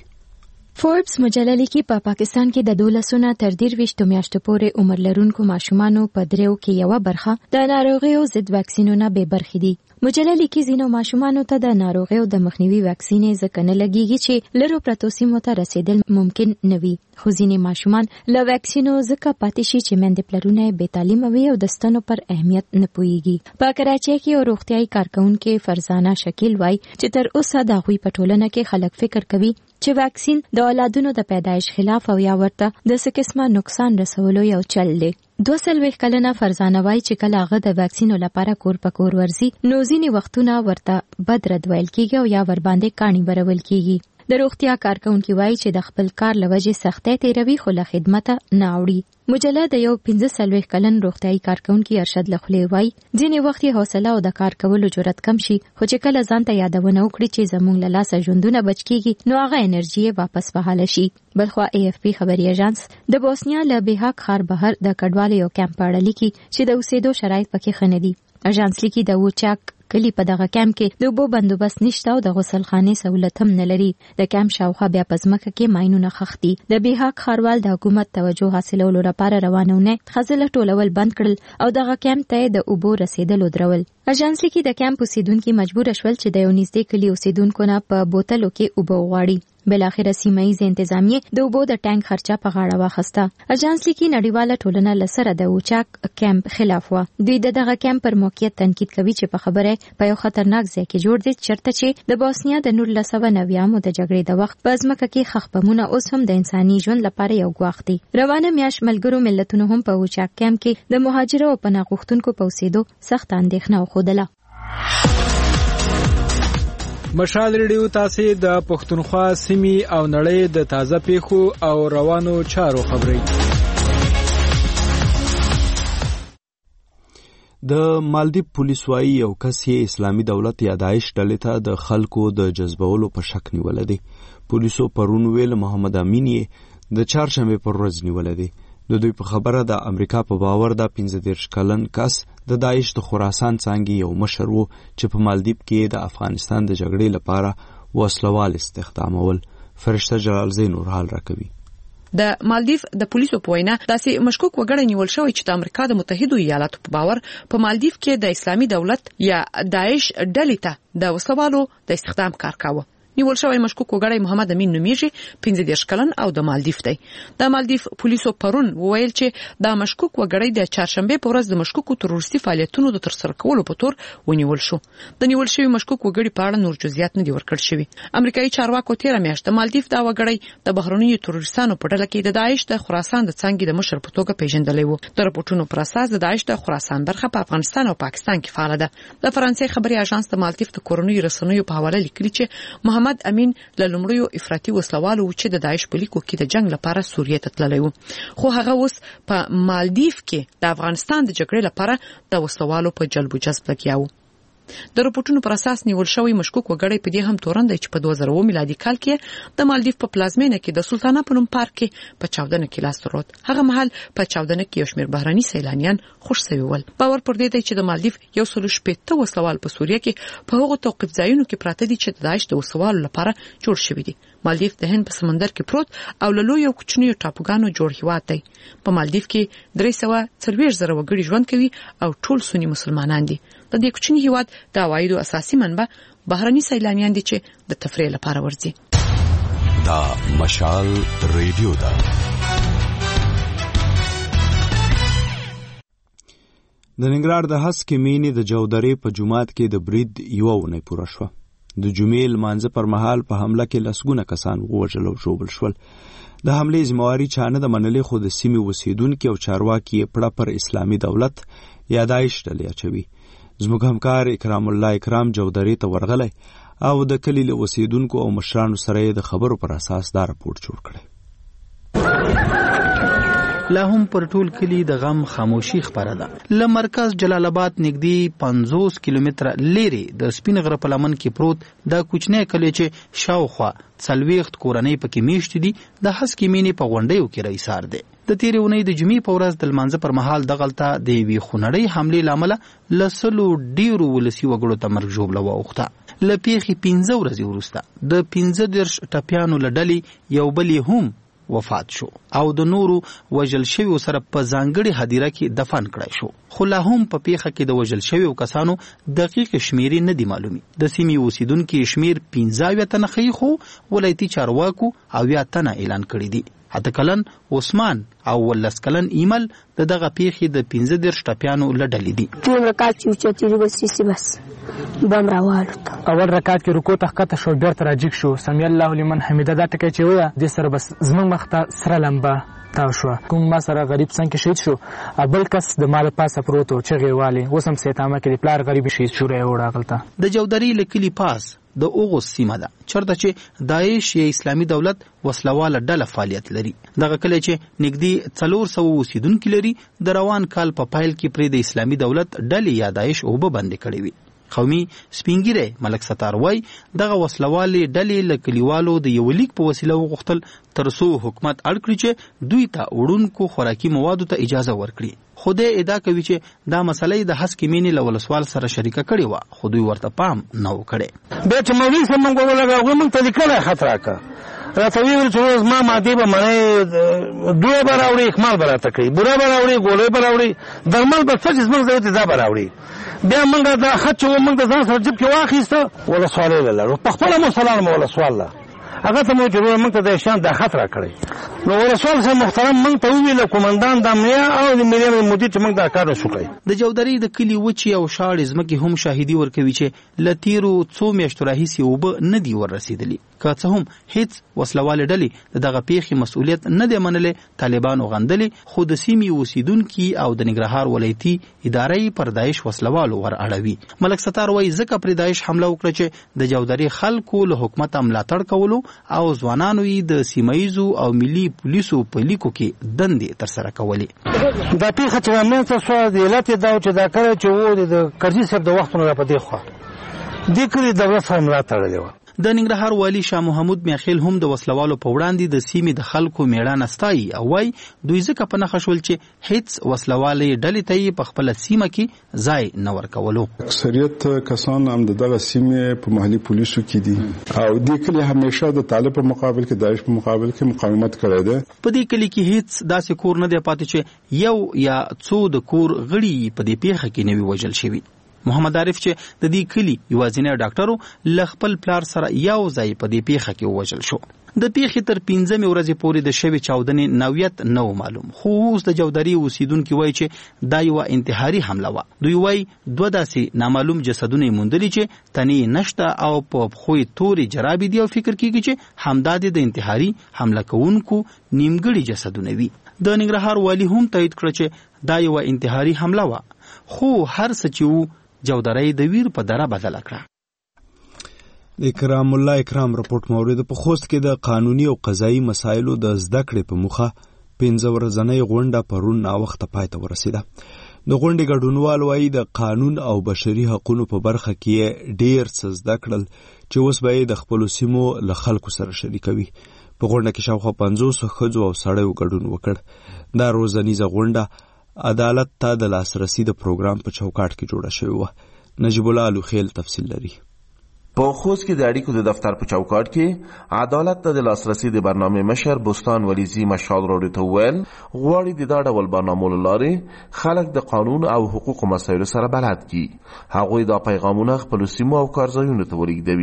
فوربس مجله لیکي په پا پاکستان کې د دولسونه تر دیرویشتو میاشتو پورې عمر لرونکو ماشومانو په دریو کې یوه برخه د ناروغیو ضد واکسینونه بې برخې دي. مجله لیکي ځینو ماشومانو ته د ناروغیو د مخنیوي واکسینې ځکه نه لګیږي چې لرو پرتو سیمو ته رسیدل ممکن نه وي، خو ځینې ماشومان له واکسینو ځکه پاتې شي چې میندې پلرونه یې بې تعلیمه وي او د ستنو پر اهمیت نه پوهیږي. په کراچۍ کې یو روغتیایي کارکونکې فرزانه شکیل وایي چې تر اوسه د هغوی په ټولنه کې خلک فکر کوي چې واکسین د اولادونو د پیدایش خلاف او یا ورته د څه قسمه نقصان رسولو یو چل دی. دوه څلوېښت کلنه فرزانه وایي چې کله هغه د واکسینو لپاره کور په کور ورځي نو ځینې وختونه ورته بد رد ویل کیږي او یا ورباندې کاڼي برول کیږي. د روغتیا کارکونکي وایي چې د خپل کار له وجې سختۍ تیروي خو له خدمته نه اوړي. مجله د یو پنځه څلوېښت کلن روغتیایي کارکونکي ارشد له خولې وایي ځینې وخت یې حوصله او د کار کولو جرأت کم شي، خو چې کله ځان ته یادونه وکړي چې زموږ له لاسه ژوندونه بچ کیږي نو هغه انرژي یې واپس فعاله شي. بلخوا ای اف پی خبري اژانس د بوسنیا له بیحق ښار بهر د کډوالو یو کیمپ په اړه لیکي چې د اوسېدو شرایط پکې ښه نه دي. اژانس لیکي د وچاک کلی په دغه کیمپ کې د اوبو بندوبست نشته او د غسلخانې سہولت هم نه لري. د کیمپ شاوخوا بیا په ځمکه کې ماینونه ښخ دي. د بیحق ښاروال د حکومت توجه حاصلولو لپاره روانونه خزله ټولول بند کړل او دغه کیمپ ته د اوبو رسیدل ودرول. اژانس لیکي د کیمپ اوسیدونکو مجبور شول چې د یو نږدې کلي اوسیدونکو نه په بوتلو کې اوبه وغواړي. بلاخره سیمایي انتظامیه د اوبو د ټانک خرچه په غاړه واخسته. اژانس لیکي نړیواله ټولنه لسره د وچاک کیمپ خلاف و. دوی د دغه کیمپ پر موقعیت تنقید کوي چې په خبره په یو خطرناک ځای کې جوړ دي چرته چې د بوسنیا د نولس سوه نویامو د جګړې د وخت په ځمکه کې خښ بمونه اوس هم د انساني ژوند لپاره یو ګواښ دي. روانه میاشت ملګرو ملتونو هم په وچاک کیمپ کې د مهاجرو او پناه غوښتونکو په اوسېدو سخت اندېښنه وښودله. مشال ریډیو تاسو د پښتونخوا سیمې او نړۍ د تازه پیښو او روانو چارو خبري. د مالدیپ پولیس وايي یو کس یې اسلامي دولت یا داعش ډلې ته د خلکو د جذبولو په شک نیولې دي. پولیسو پرون ویل محمد امین یې د چهارشنبه پر ورځ نیولې دي. د دوی په خبره د امریکا په باور د پنځه دېرش کلن کس د داعش د خراسان څانګې یو مشر و چې په مالدیپ کې د افغانستان د جګړې لپاره وسلوال استخدامول. فرشته جلال زین نورحال راکوي. د مالدیف د پولیسو په وینا داسې مشکوک وګړي نیول شوی چې د امریکا د متحده ایالاتو په باور په مالدیف کې د اسلامي دولت یا داعش ډلې ته د وسلوالو د استخدام کار کاوه. نیول شوی مشکوک وګړی محمد امین نومیږي، پنځه دېرش کلن او د مالدیف دی. د مالدیف پولیسو پرون وویل چې دا مشکوک وګړی د چهارشنبه په ورځ د مشکوکو تروریستي فعالیتونو د ترسره کولو په تور ونیول شو. د نیول شوی مشکوک وګړي په اړه نور جزئیات نه دي ورکړل شوی. امریکایي چارواکو تیر میاشت د مالدیف دا وګړی د بهرنیو تروریستانو په ډله کې د داعش د خراسان د څانګې د مشر په توګه پیژندلی و. د راپورټونو پر اساس د داعش د خراسان برخه په افغانستان او پاکستان کې فعال ده. د فرانسې خبري اژانس د مالدیف د کورنیو رسنیو په حواله لیکلي چې محمد امین لومړیو افراطي وسلوالو چې د داعش په لیکو کې د جنگ لپاره سوریه ته تللی و، خو هغه اوس په مالدیف کې د افغانستان د جګړې لپاره د وسلوالو په جلب و جذب لګیا و. د راپورټونو پر اساس نیول شوی مشکوک وګړی په دې هم تورن دی چې په دوه زره میلادي کال کې د مالدیف په پلازمینه کې د سلطانه په نوم پارک کې په چاودنه کې لاس درلود. هغه مهال په چاودنه کې یو شمېر بهرني سیلانیان خوش شوي ول. باور پر دې دی چې د مالدیف یو سل شپېته وسلوال په سوریه کې په هغو توقیف ځایونو کې پراته دي چې د داعش د وسلوالو لپاره جوړ شوي دي. مالدیف د هند په سمندر کې پروت او له لویو کوچنیو ټاپوګانو جوړ هیواد دی. په مالدیف کې درې سوه څلوېښت زره وګړي ژوند کوي او ټول سني مسلمانان دي. د دې کوچني هیواد د عوایدو اساسي منبع بهرني سیلانیان دي چې د تفریح لپاره ورځي. دا مشال ریډیو ده. د ننګرهار د هسکې مینې د جودرې په جومات کې د برید یوه اونۍ پوره شوه. د جمعې لمانځه پر مهال په حمله کې لسګونه کسان ووژل او ژوبل شول. د حملې ذمهواري چا نه ده منلې، خو د سیمې اوسېدونکي او چارواکي یې پړه پر اسلامي دولت یا داعش ډلې اچوي. زموږ همکار اکرام الله اکرام جودرې ته ورغلی او د کلي له اوسېدونکو او مشرانو سره یې د خبرو پر اساس دا راپورټ جوړ کړی. لا هم پر ټول کلی د غم خاموشي خبره ده. له مرکز جلال آباد نږدې پنځوس کیلومتره لرې د سپین غره په لمن کې پروت دا کوچنی کلی چې شاوخوا څلوېښت کورنۍ پکې میشتې دي د هسکې مینې په غونډیو کې رئیسار دی. د تیرې اونۍ د جمعې په ورځ د لمانځه پر مهال دغلته د یوې خونړۍ حملې له امله له سلو ډېرو ولسي وګړو ته مرګ ژوبله واوښته. له پیښې پنځه ورځې وروسته د پنځه دېرش ټپیانو له ډلې یو بل یې هم وفات شو او د نورو وژل شویو سره په ځانګړې هدیره کې دفن کړای شو. خو لا هم په پیښه کې د وژل شویو کسانو دقیق شمیرې نه دي معلومي. د سیمې اوسیدونکي شمیر پنځه اویا تنه ښیي، خو ولایتي چارواکو اویا تنه اعلان کړي دي. اته کلن عثمان او ولس کلن ایمل د دغه پیښې د پنځه دېرش ټپیانو له ډلې دي. ټول رکعت چې اوچتېږي بس سیسې بس بم راوالوته. اول رکعت کې رکوع ته ښکته شو، بېرته راجګ شو، سمع الله لمن حمیده دا ټکی چې ویه دې سره بس زموږ مخ ته سره لمبه تاو شوه. کوم ما سره غریب څنګ کې شهید شو، بل کس د ما له پاسه پروت و چغې والې، اوس هم سیتامه کې د پلار غریب شهید شو راوړ هغلته. د جودرې له کلي پاس د اوغوس سیمه ده چېرته چې داعش یا اسلامي دولت وسلواله ډله فعالیت لري. دغه کلی چې نږدې څلور سوه اوسیدونکي لري د روان کال په پایل کې پرې د اسلامي دولت ډلې یا داعش اوبه بندې کړې وي. قومي سپینګیری ملک ستار وای دغه وسلوالې ډلې له کلیوالو د یو لیک په وسیله وغوښتل تر څو حکومت اړ کړي چې دوی ته وړونکو خوراکي موادو ته اجازه ورکړي. خو دې ادعا کوي چې دا مسله د هسکې مینې له ولسوال سره شریکه کړې وه، خو دوی ورته پام نه و کړی. بیا چې مولوي صاحب موږ ولګوو هغوی موږ ته لیکلی خط راکړه، راته ویل چې زما مادې به منۍ دوی به راوړي، اکمال به راته کوي، بوره به راوړي، ګولۍ به راوړي، درمل به څه چې زموږ ځای ته دا به راوړي. بیا موږ دا خط چې و موږ د ځان سره جب کې واخیسته، ولسوالۍ له لرو په خپله مسلمان مو ولسوال له هغه ته مو چې موږ ته د شان دا خط راکړی. نو ولسوال صاحب محترم موږ ته وویل قومندان د امنیه او د ملي مدیر چې موږ دا کار نشو کوی. د جودرې د کلي وچې او شاړې ځمکې هم شاهدي ورکوي چې له تیرو څو میاشتو راهیسې اوبه نه دي وررسېدلي. که څه هم هیڅ وسلوالې ډلې د دغه پیښې مسؤلیت نه دی منلی، طالبانو غندلې، خو د سیمې اوسیدونکي او د ننګرهار ولایتي ادارې پر داعش وسلوالو ور اړوي. ملک ستار وایي ځکه پرې داعش حمله وکړه چې د جودرې خلکو له حکومته ملاتړ کولو او ځوانانو یې د سیمه ییزو او ملي پولیسو په لیکو کې دندې ترسره کولې. دا پیښه چې رامنځته شوه د علت یې دا و چې دا کړی چې و د کرزي صاحب د وختونه را په دې خوا دې کلي دولت سره ملا تړلې وه. د ننګرهار والي شاه محمود میاخیل هم د وسلوالو په وړاندې د سیمې د خلکو میړانه ستایي او وایي دوی ځکه په نښه شول چې هیڅ وسلوالې ډلې ته یې په خپله سیمه کې ځای نه ورکولو. اکثریت کسان هم د دغه سیمې په محلي پولیسو کې دي او دې کلي همیشه د طالب په مقابل کې داعش په مقابل کې مقاومت کړی دی. په دې کلي کې هیڅ داسې کور نه دی پاتې چې یو یا څو د کور غړي په دې پیښه کې نه وي وژل شوي. محمد عارف چې د دې کلي یوازینی ډاکټر له خپل پلار سره یو ځای په دې پیښه کې ووژل شو. د پیښې تر پنځمې ورځې پورې د شوې چاودنې نوعیت نه و معلوم، خو اوس د جودرې اوسیدونکي وایي چې دا یوه انتحاري حمله وه. دوی وایي دوه داسې نامعلوم جسدونه یې موندلي چې تنې نشته او په پښو یې تورې جرابې دي او فکر کېږي چې همدا د انتحاري حمله کوونکو نیمګړي جسدونه وي. د ننګرهار والي هم تایید کړه چې دا یوه انتحاري حمله وه، خو هر څه چې و جودرې د ویر په دره بدله کړه. د اکرام الله اکرام رپورټ مورید. په خوست کې د قانوني او قضایي مسایلو د زده کړې په موخه پنځه ورځنۍ غونډه پرون ناوخته پای ته ورسېده. د غونډې ګډونوال وایي د قانون او بشري حقونو په برخه کې ډېر څه زده کړل چې اوس به یې د خپلو سیمو له خلکو سره شریکوي. په غونډه کې شاوخوا پنځوسو ښځو او سړیو ګډون وکړ. دا روزنیزه غونډه عدالت ته د لاسرسي د پروګرام په چوکاټ کې جوړه شوې وه. نجیب الله الوخیل تفصیل لري. په خوست کې د اړیکو د دفتر په چوکاټ کې عدالت ته د لاسرسي د برنامه مشر بوستان ولیزي مشال راډیو ته وویل غواړي د دا ډول برنامو له لارې خلک د قانون او حقوقو مسایلو سره بلد کړي. هغوی دا پیغامونه خپلو سیمو او کارځایونو ته ورېږدوي.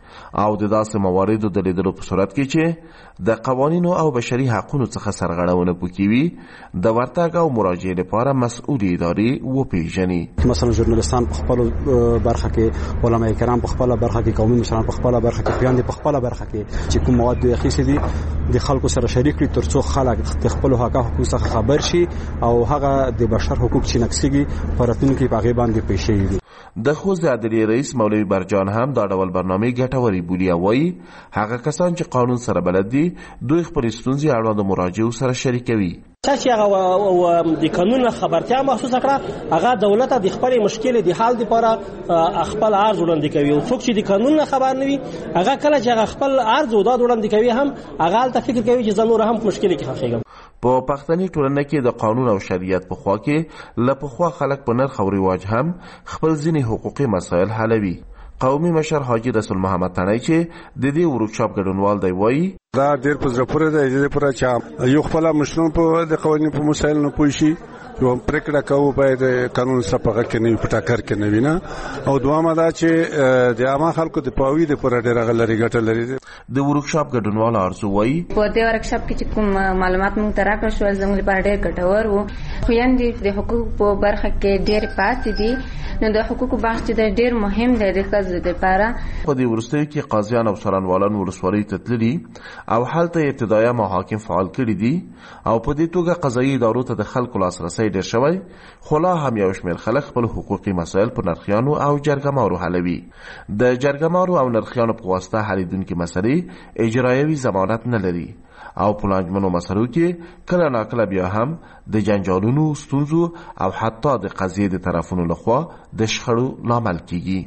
او د داسې مواردو د لیدلو په صورت کې چې د قوانینو او بشري حقوقو څخه سرغړونه پکې وي د ورتګ او مراجعې لپاره مسؤل ادارې وپیژني. مثلا ژورنالیستان په خپل برخه کې، علما کرام په خپل برخه کې، قومي مشران په خپل برخه کې، پیاندې په خپل برخه کې چې کوم مواد دوی اخیستي دي د خلکو سره شریک کړي ترڅو خلک د خپل حقوقو څخه خبر شي او هغه د بشر حقوق چې نقصيږي پراتونکو په هغه باندې پېښې وي. د خوست عدلیې رئیس مولوی برجان هم دا ډول برنامه ګټوري بولي او وایي هغه کسان چې قانون سره بلد دي دوی خپل ستونزې اړوند مراجعو سره شریکوي. چې هغه د قانون خبرتیا محسوسه کړه هغه دولت د خپل مشکل د حل لپاره خپل عرض وړاندې کوي او څوک چې د قانون خبر نه وي هغه کله چې هغه خپل عرض او داد وړاندې کوي هم هغه ته فکر کوي چې زموږ هم مشکل کې خښېږم. په پښتني ټولنه کې د قانون او شریعت په خوا کې لپخوا خلک په نرخ او رواج هم خپل ځینې حقوقي مسایل حلوي. قومي مشر حاجی رسول محمد تنای چې د دې ورکشاپ ګډونوال دی وایي دا ډېر په زړه پورې دی چې پر چا یو خپل مشرون په د قوانینو په مسایل نه پوه شي یو پریکړه کوو باید قانون سره په کې نه پټا کار کې نه وینا او دوامه دا چې د عامه خلکو د پاوی د پر ډېر غلري ګټه لري. د ورکشاپ ګډونوال ارزو وایي په دې ورکشاپ کې چې کوم معلومات مونږ تراکړ شو زموږ لپاره ډېر ګټور وو. خو یاندې د حقوق په برخه کې ډېر پاتې دي نو د حقوقو بحث چې ډېر مهم دی د ښځو لپاره. په دې وروستیو کې قاضیان او څارنوالان ولسوالۍ ته تللي او هلته ابتدایي محاکم فعال کړي دي او په دې توګه قضایي ادارو ته د خلکو لاسرسی ډېر شوی خو لا هم یو شمېر خلک خپل حقوقي مسایل په نرخیانو او جرګمارو حلوي. د جرګمارو او نرخیانو په واسطه حلیدونکي مسلې اجرایوي ضمانت نه لري او په لانجمنو مسلو کې کله ناکله بیا هم د جنجالونو ستونزو او حتی د قضیې د طرفونو لخوا د شخړو لامل کیږي.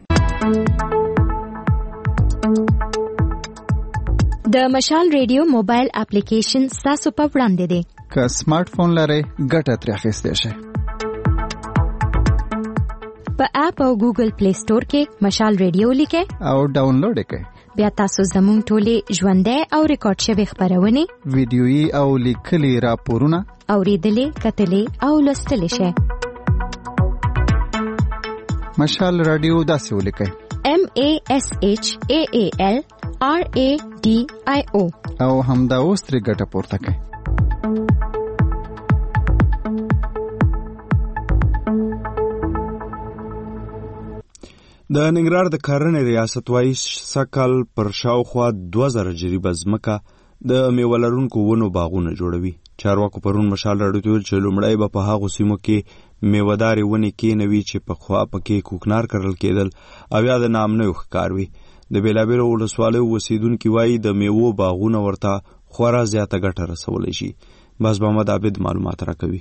د مشال ریډیو موبایل اپلیکیشن تاسو په وړاندې دی. که سمارټ فون لرئ ګټه ترې اخیستی شئ. په اپ او ګوګل پلی سٹور کې مشال ریډیو لیکئ او ډاونلوډ یې کړئ. بیا تاسو زموږ ټولې ژوندۍ او ریکارډ شوې خپرونې ویډیويي او لیکلي راپورونه اورېدلې کتلې او لوستلې شئ. مشال رادیو داسې ولیکئ M A S H A A L R A D I O او همدا اوس ترې ګټه پورته کړئ. د ننګرهار د کرنې ریاست وایي سږکال پر شاوخوا دوه زره جریبه ځمکه د میوه لرونکو ونو باغونه جوړوي. چارواکو پرون مشال راډیو ته ویل چې لومړی به په هغو سیمو کې میوهدارې ونې کېنوي چې پخوا پکې کوکنار کرل کېدل او یا د نامنیو ښکار وي. د بېلابېلو ولسوالیو اوسېدونکي وایي د میوو باغونه ورته خورا زیاته ګټه رسولی شي. باز محمد عابد معلومات راکوي.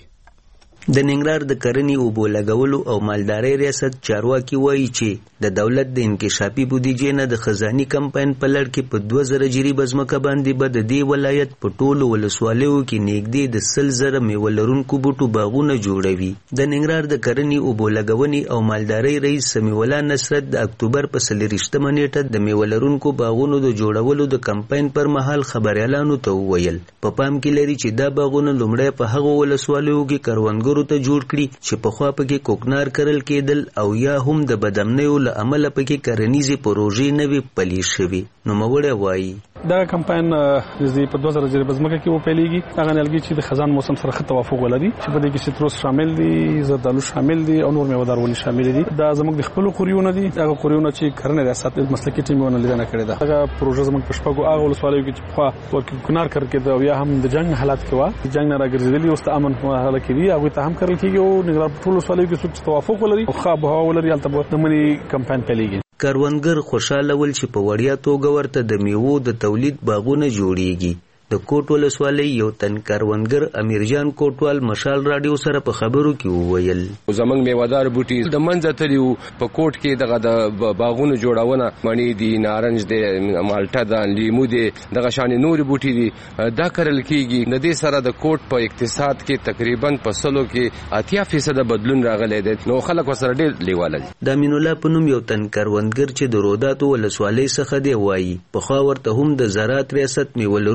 د ننګرهار د کرنې اوبو لګولو او مالدارۍ ریاست چارواکي وایي چې د دولت د انکشافي بودیجې نه د خزاني کمپاین په لړ کې په دوه زره جریبه ځمکه باندې به د دې ولایت په ټولو ولسوالیو کې نږدې د سل زره میوه لرونکو بوټو باغونه جوړوي. د ننګرهار د کرنې اوبو لګونې او مالدارۍ رئیس سمیع الله نصرت د اکتوبر په څلېرویشتمه نیټه د میوه لرونکو باغونو د جوړولو د کمپاین پر مهال خبریالانو ته وویل په پام کې لري چې دا باغونه لومړی په هغو ولسوالیو کې کروندګرو ته جوړ کړي چې پخوا پکې کوکنار کرل کېدل او یا هم د بدامنیو له امله پکې کرنیزې پروژې نه وي پلي شوي. نوموړی وایي دا کمپاین د په دوه زره جریبه ځمکه کې وپیلېږي. هغه نیالګي چې د خزان موسم سره ښه توافق ولري چې په دې کې سیتروس شامل دي، زردالو شامل دي او نور میوهدار ونې شامل دي. دا زموږ د خپلو قوریونه دي. هغه قوریونه چې کرنې ریاست مسلکي ټیمونه لیدنه کړې ده. هغه پروژه زموږ په شپږو هغه ولسوالیو کې چې پخوا ورکې کوکنار کرل کېده او یا هم د جنګ حالات کې وه، د جنګ نه راګرځېدلي اوس د امن په حاله کې دي، هغوی ته هم کرل کېږي او ننګرهار په ټولو ولسوالیو کې څوک چې توافق ولري او ښه آب و هوا ولري هلته به د مني کمپاین پیلېږي. کروندګر خوشاله ول چې په وړیا توګه ورته د میوو د تولید باغونه جوړیږي. د کوټ ولسوالۍ یو تن کروندګر امیرجان کوټوال مشال راډیو سره په خبرو کې وویل زمنګ میوهدار بوټي د منځه تلیو په کوټ کې دغه د باغونو جوړونه مڼې دي، نارنج دي، مالټه ده، لیمو دي، دغه شان نور بوټي دي دا کرل کیږي. د دې سره د کوټ په اقتصاد کې تقریبا په سلو کې اتیا فیصد بدلون راغلی دی. نو خلک ورسره ډېر لیواله دي. د امین الله په نوم یو تن کروندګر چې د روداتو ولسوالۍ څخه دی وایي پخوا ورته هم د زراعت ریاست میوه لرونکي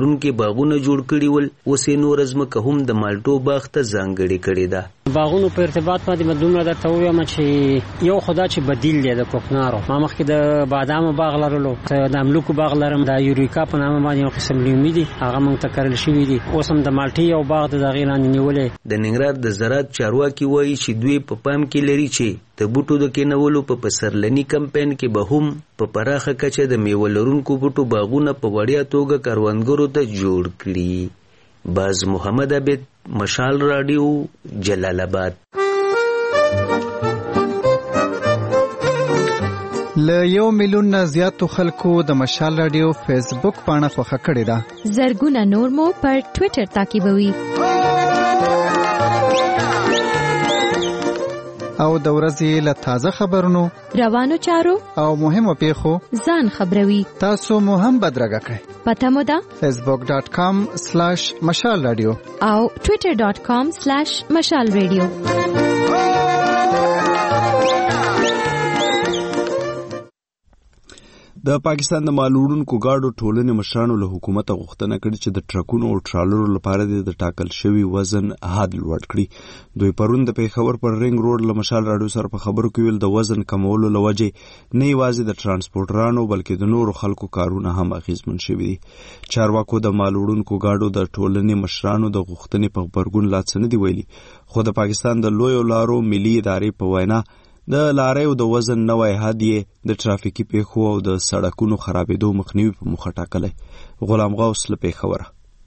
باغونه جوړ کړي ول، اوس یې نور ځمکه هم د مالټو باغ ته ځانګړې کړې ده. باغونو په ارتباط باندې مدومره درته وایم چې یو خدا چې بدیل دی د کوکنارو. ما مخکې د بادامو باغ لرلو، د املوکو باغ لرم، د یوریکا په نامه باندې یو قسم لیمې دي، هغه موږ ته کرل شوي دي. اوس هم د مالټې یو باغ د دغې لاندې نیولې. د ننګرهار د زراعت چارواکي وایي چې دوی په پام کې لري چې د بوټو د کینولو په پسرلني کمپاین کې به هم په پراخه کچه د میوه لرونکو بوټو باغونه په وړیا توګه کروندګرو ته جوړ کړي. باز محمد عبید، مشال رادیو، جلال آباد. له یو میلیون نه زیاتو خلکو د مشال رادیو فیسبوک پاڼه خوښه کړې ده. زرګونه نور مو پر ټویټر تعقیبوي. او د ورځې له تازه خبرونو، روانو چارو او مهمو پیښو ځان خبروي. تاسو مو هم بدرګه کړئ. پته مو ده فیسبوک ډاٹ کام سلاش مشال رادیو او ټویټر ډاٹ کام سلاش مشال رادیو. د پاکستان د مالوړونکو گاډو ټولنې مشرانو له حکومت غوښتنه کړې چې د ټرکونو او ټرالرو لپاره د ټاکل شوی وزن حد لوړ کړي. دوی پرون د پیښور پر رنګ روډ له مشال راډیو سره په خبرو کې ویل د وزن کمولو له وجې نه یوازې د ترانسپورټرانو بلکې د نورو خلکو کارونه هم اغیزمن شوي دي. چارواکو د مالوړونکو گاډو د ټولنې مشرانو د غوښتنې په غبرګون لا څه نه دي ویلي، خو د پاکستان د لویو لارو ملي ادارې په وینا د لاریو د وزن نوی حد یې د ترافیکي پیښو او د سړکونو خرابېدو مخنیوي په موخه ټاکلی. غلام غوث له پیښوره.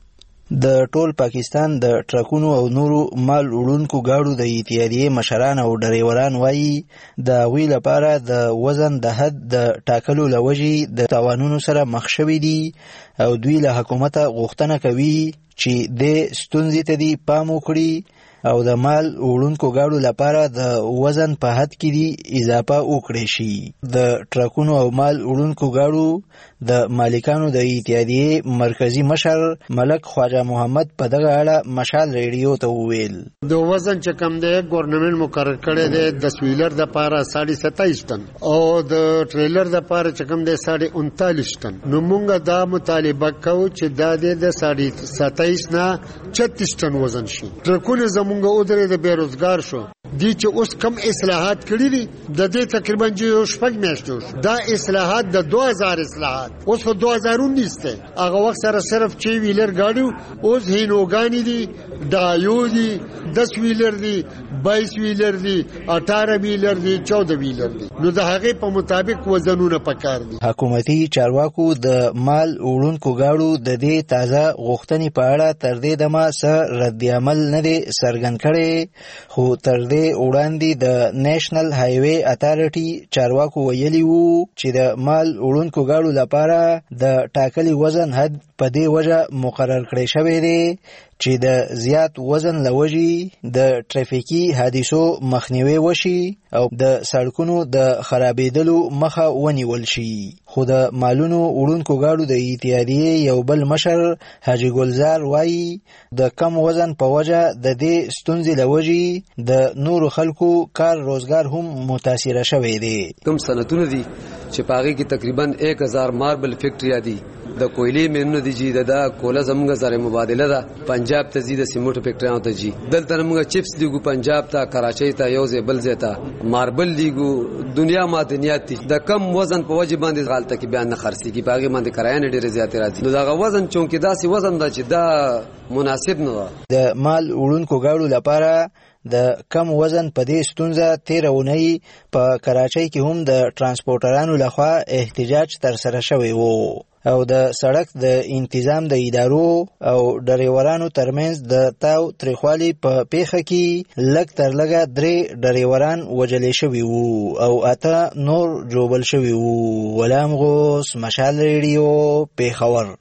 د ټول پاکستان د ټرکونو او نورو مال وړونکو گاډو د اتحادیې مشران او ډریوران وایي د هغوی لپاره د وزن د حد د ټاکلو له وجې د تاوانونو سره مخ شوي دي او دوی له حکومته غوښتنه کوي چې د ستونزې ته دې پام وکړي او د مال وړونکو گاډو لپاره د وزن په حد کې دی اضافه وکړي شي. د ټرکونو او مال وړونکو گاډو د مالکانو د اتحادیې مرکزی مشر ملک خواجه محمد په دغه اړه مشال ریډیو ته وویل د وزن چې کم دی ګورنمنت مقرر کړی دی د سویلر د لپاره ساڑھے ستائیس ټن او د ټریلر د لپاره چې کم دی ساڑھے انتالیس ټن. نو موږ دا مطالبه کوو چې دا د ساڑھے ستائیس نه چھتیس ټن وزن شي. ټرکونه زمونږ ودرې د بیروزګار شو دي چې اوس کم اصلاحات کړي دي د دې تقریبا یو شپږ میاشتې دا اصلاحات د دو هزار اصلاحات اوس په دو هزار انیس ته هغه وخت سره صرف چې ویلر گاډیو اوس هینوګانی دي دایو دي دس ویلر دي بائیس ویلر دي اٹھارہ ویلر دي چودہ ویلر دي. نو د هغه په مطابق وزنونه پکار دي. حکومتي چارواکو د مال وړونکو گاډو د دې تازه غوښتنې په اړه تر دې دمه څه رد عمل نه دی څرګند کړی، خو تر دې وړاندې د نیشنل هایوي اتارټي چارواکو ویلي وو چې د مال وړونکو گاډو لپاره د ټاکلي وزن حد په دې وجه مقرر کړی شوی دی چې د زیات وزن لوجې د ټریفیکي حادثو مخنیوي وشي او د سړکونو د خرابېدلو مخه ونیول شي. خو د مالونو وړونکو گاډو د اتحادیې یو بل مشر حاجی ګلزار وایي د کم وزن په وجه د دې ستونزې لوجې د نورو خلکو کار روزګار هم متاثره شوی دی. کم صنعتونه دي چې پاغي کې تقریبا ایک هزار ماربل فیکټریا دي، د کویلې مینونه دي چې دا کوله زموږ سره مبادله ده، پنجاب ته زیاده سیمټ فیکټریاں ته جی دلته موږ چپس دیګو پنجاب ته کراچۍ ته یو ځای بل ځای ته ماربل دیګو دنیا ماتنیات دي. د کم وزن په وجه باندې غالطه کې بیان نه خرسي کی باغې باندې کرایه نه ډېر زیات راځي. نو دا وزن چونکې داسې وزن ده چې دا مناسب نه ده. د مال وړونکو گاډو لپاره د کم وزن په دې ستونزه تیر اونۍ په کراچۍ کې هم د ترانسپورټرانو لخوا احتجاج تر سره شوی وو او د سړک د انتظام د ادارو او ډریورانو ترمنځ د تاو تریخوالي په پیښه کې لږ تر لږه درې ډریوران وژلې شوي وو او اته نور جوبل شوي وو. غلام غوث، مشال ریډیو، پیښور.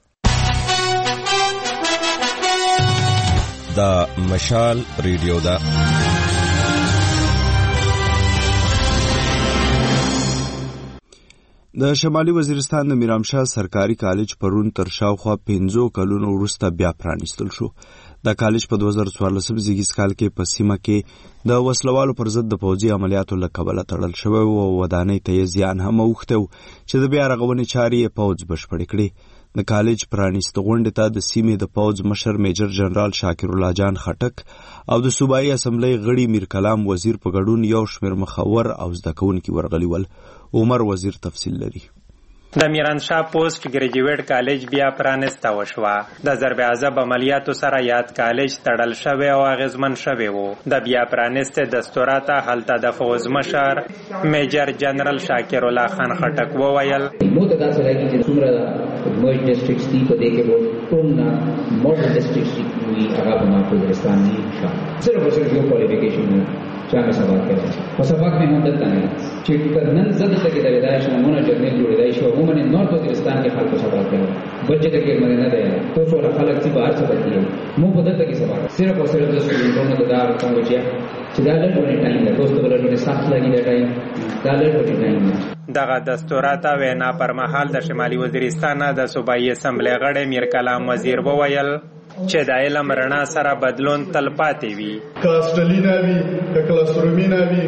دا مشال ریډیو دا د شمالي وزیرستان د میرامشاه سرکاري کالج پرون تر شاوخوا پنځو کلونو وروسته بیا پرانیستل شو. دا کالج په دوه زره څوارلسم زیږیز کال کې په سیمه کې د وسلوالو پر ضد د پوځي عملیاتو له کبله تړل شوی و او ودانۍ ته یې زیان هم اوښتی و چې د بیا رغونې چارې یې پوځ بشپړې کړې. د کالج پرانیست غونډې ته د سیمې د پوځ مشر میجر جنرال شاکر الله جان خټک او د صوبایي اسمبلی غړي میر کلام وزیر په ګډون یو شمېر مخور او زده کوونکي ورغلي ول. عمر وزیر تفصیل لري. د میرانشاه پوسټ ګریجویټ کالج بیا پرانسته وشوه. د ضرب عضب عملیاتو سره یاد کالج تړل شوی او اغیزمن شوی و. د بیا پرانسته دستور ته هلته د فوز مشر میجر جنرال شاکر الله خان خټک وویل مو ته تاسو راځي چې څومره مرج ډیسټریکټس دي په دې کې وو ټول نه ماډل ډیسټریکټس وی هغه په ماکوزستان کې شامل صرف صرف یو کوالیفیکیشن چې هغه سبق کوي. په سبق مې هم دلته نه چې نن زده کې د ودایش نمونه جرنل جوړېدای شو عموما نورث وزیرستان کې خلکو سبق کوي بچ دې کې مننه ده تو ټول خلک چې بهر څه کوي مو په دلته کې سبق صرف او صرف د سټوډنټونو د دار کوم چې دا له ټول ټایم له دوست بلونه سخت لګي دا ټایم دا له ټول ټایم دغه دستورات وینا پر مهال د شمالي وزیرستان د صوبایي اسمبلی غړي میر کلام وزیر وویل چې د علم رڼا سره بدلون تلپاتې وي. کلاستلینا وي د کلاسرومینا وي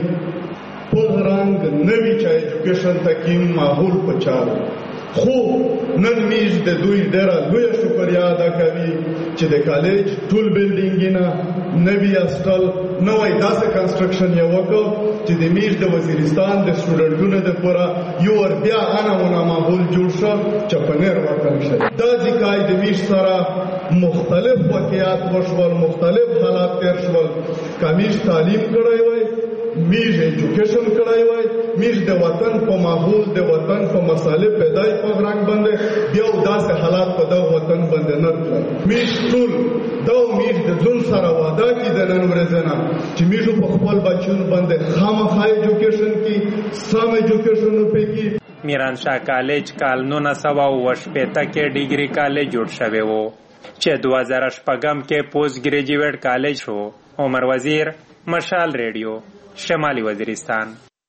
په رنګ نوی چې ایجوکیشن تکیم ماحول پچاو خو نن میز د دوی ډېره لویه شکریا ادا کوي چې د کالج ټول بلډینګونه نوی اسټل نوې داسې کنسټرکشن یې وکړ چې د میز د وزیرستان د سټوډنټونو لپاره یو ور بیا اناونه ماحول جوړ شو چې پنیر ورکړل شي. دا ځکه د میز سره مختلف واقعات وشول مختلف حالات تیر شول. کمیش تعلیم کړی وای میز ایجوکیشن کړی وای میز د وطن په ماحول د وطن په مسالې پیدای په رنګ باندې بیا داسې حالات په د وطن باندې نه کړی. میز ټول دا میز د ځون سره وعده کې د نن ورځې نه چې میز په خپل بچونو باندې خامخا ایجوکیشن کې سم ایجوکیشن وکړي. میرانشاه کالج کال نولس سوه اوه شپېته کې ډیګري کالج جوړ شوی و چې دوه زره شپږم کې پوسټ ګریجویټ کالج شو. عمر وزیر مشال ریډیو شمالي وزیرستان.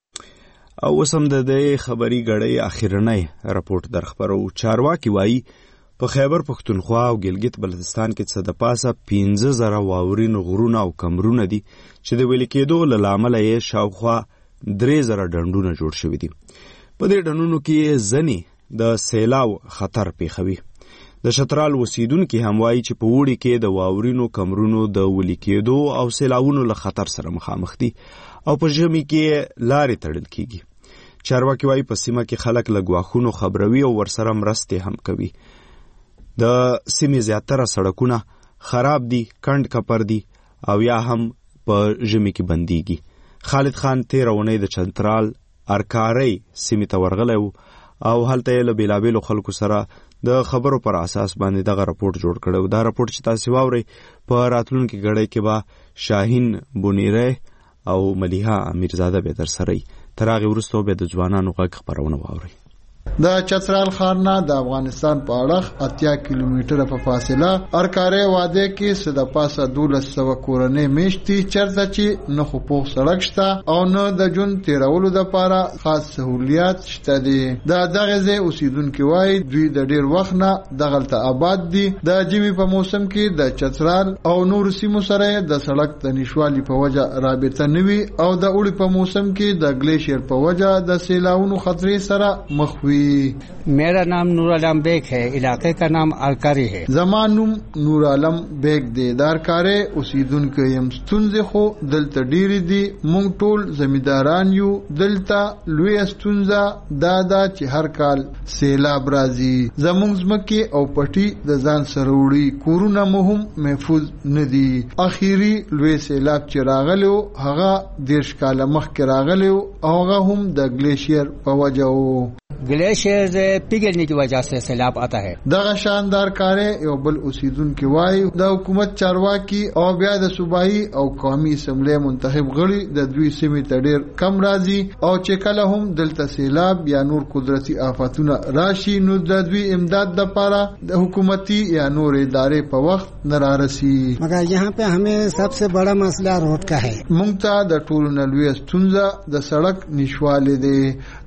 او وسم د دې خبري غړې اخیرنۍ راپورټ درخبرو. چارواکي وایي په خیبر پښتونخوا او ګلګت بلتستان کې څه د پاسه پنځه زره واورین غرونه او کمرونه دي چې د ویل کېدو له لامل یې شاوخوا درې زره ډنډونه جوړ شوي دي. په دې ډنډونو کې ځنې د سیلاو خطر پیښوي. د شترال اوسیدونکي هم وایي چې په اوړي کې د واورینو کمرونو د ویلي کېدو او سیلاونو له خطر سره مخامخ دي او په ژمي کې لارې تړل کیږي. چارواکي وایي په سیمه کې خلک له ګواښونو خبروي او ورسره مرستې هم کوي. د سیمې زیاتره سړکونه خراب دي، کند کپر دي او یا هم په ژمي کې بنديږي. خالد خان تېره اونۍ د چترال ارکارۍ سیمې ته ورغلی و او هلته یې له بېلابېلو خلکو سره د خبرو پر اساس باندې دغه راپورټ جوړ کړی. دا راپورټ چې تاسو واورئ په راتلونکي غړی کې به شاهین بونیری او ملیحه امیرزاده به در سره تر هغه وروسته به د ځوانانو غږ خبرونه واورئ. د چترال ښار نه د افغانستان په اړه اتیا کیلومتره په فاصله ارکارې واده کې سده پاسه دولس سوه کورنۍ میشتي چرته چې نه خو پوخ سړک شته او نه د جون تیرولو دپاره خاص سهولیات شته دي. د دغه ځای اوسیدونکي وایي دوی د ډیر وخت نه دغلته آباد دي. د ژمي په موسم کې د چترال او نورو سیمو سره د سړک د نشوالي په وجه رابطه نه وي او د اوړي په موسم کې د گلیشیر په وجه د سیلاونو خطرې سره مخ وي. मेरा नाम नूर आलम बेग है, इलाके का नाम अलकारी है. زمانوم نور عالم بیگ دی. دارکارې اوسیدونکو یم. ستونزې خو دلته ډېرې دي. مونږ ټول زمینداران یو. دلته لویه ستونزه دا ده چې هر کال سیلاب راځي. زمونږ ځمکې او پټي د ځان سره وړي. کورونه مو هم محفوظ نه دي. اخیری لوی سیلاب چې راغلی و هغه دېرش کاله مخکې راغلی و او هغه هم د گلیشیر په وجه و. ग्लेशियर से पिघलने की वजह से सैलाब आता है. دغه شاندار کارې یو بل اوسیدونکي وایي د حکومت چارواکي او بیا د صوبایي او قومي اسمبلی منتخب غړي د دوی سیمې ته ډېر کم راځي او چې کله هم دلته سیلاب یا نور قدرتي آفتونه راشي نو د دوی امداد لپاره د حکومتي یا نور ادارې په وخت نه رارسي. مګر یہاں پہ ہمیں सबसे बड़ा मसला रोड का है. مونږ ته د ټولو نه لویه ستونزه د سړک نشوالی دی.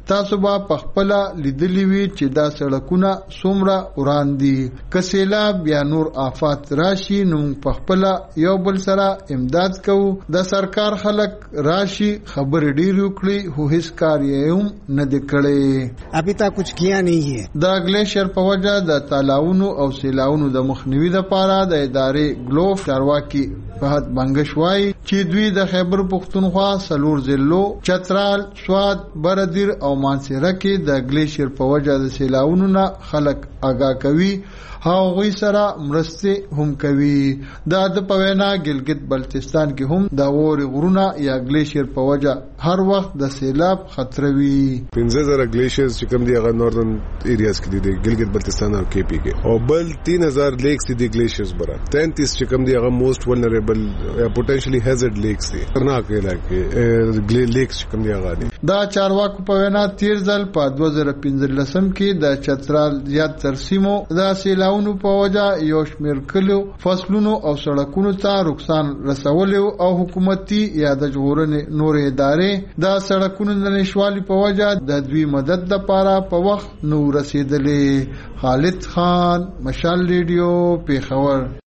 تاسو به په خپل لیدلی وی چې دا سړکونه څومره وران دي. که سیلاب یا نور آفات راشي نو په خپل یو بل سره امداد کوو. د سرکار خلک راشي خبر ډیر وکړي خو هیڅ کار یې هم نه دی کړی. ابھی تک کچھ کیا نہیں ہے. د ګلیشر په وجه د تالاونو او سیلاونو د مخنیوي لپاره د ادارې ګلوف چارواکي فهد بنگش وای چې دوی د خیبر پختونخوا سلور ضلعو چترال، سوات، بردیر او مانسهره کې د ګلیشر په وجه د سیلاونو نه خلک آگاه کوي، هغوی سره مرستې هم کوي. دا د پوینا ګلګت بلتستان کې هم د ووري غرونه یا ګلیشر په وجه هر وخت د سیلاب خطر وي. پنځه زره ګلیشرز چې کوم دی هغه نورثن ایریاز کې دي ګلګت بلتستان او کې پی کې، او بل تین هزار لیکس دي ګلیشرز برا تینتیس چې کوم دی هغه موست ولنریبل پوتنشلی هازارد لیکس دي. خطرناک علاقې ګلی لیکس چې کوم دی هغه دي. دا چارواکو په وینا تیر ځل په دوه زره پنځلسم کې د چترال زیات ترسیمو د سیلاونو په وجه یو شمېر کلیو، فصلونو او سړکونو ته نقصان رسولی او حکومتي یا د ژغورنې نورې ادارې د سړکونو د نشوالي په وجه د دوی مدد لپاره په وخت نو رسیدلې. خالد خان، مشال ریډیو، پیښور.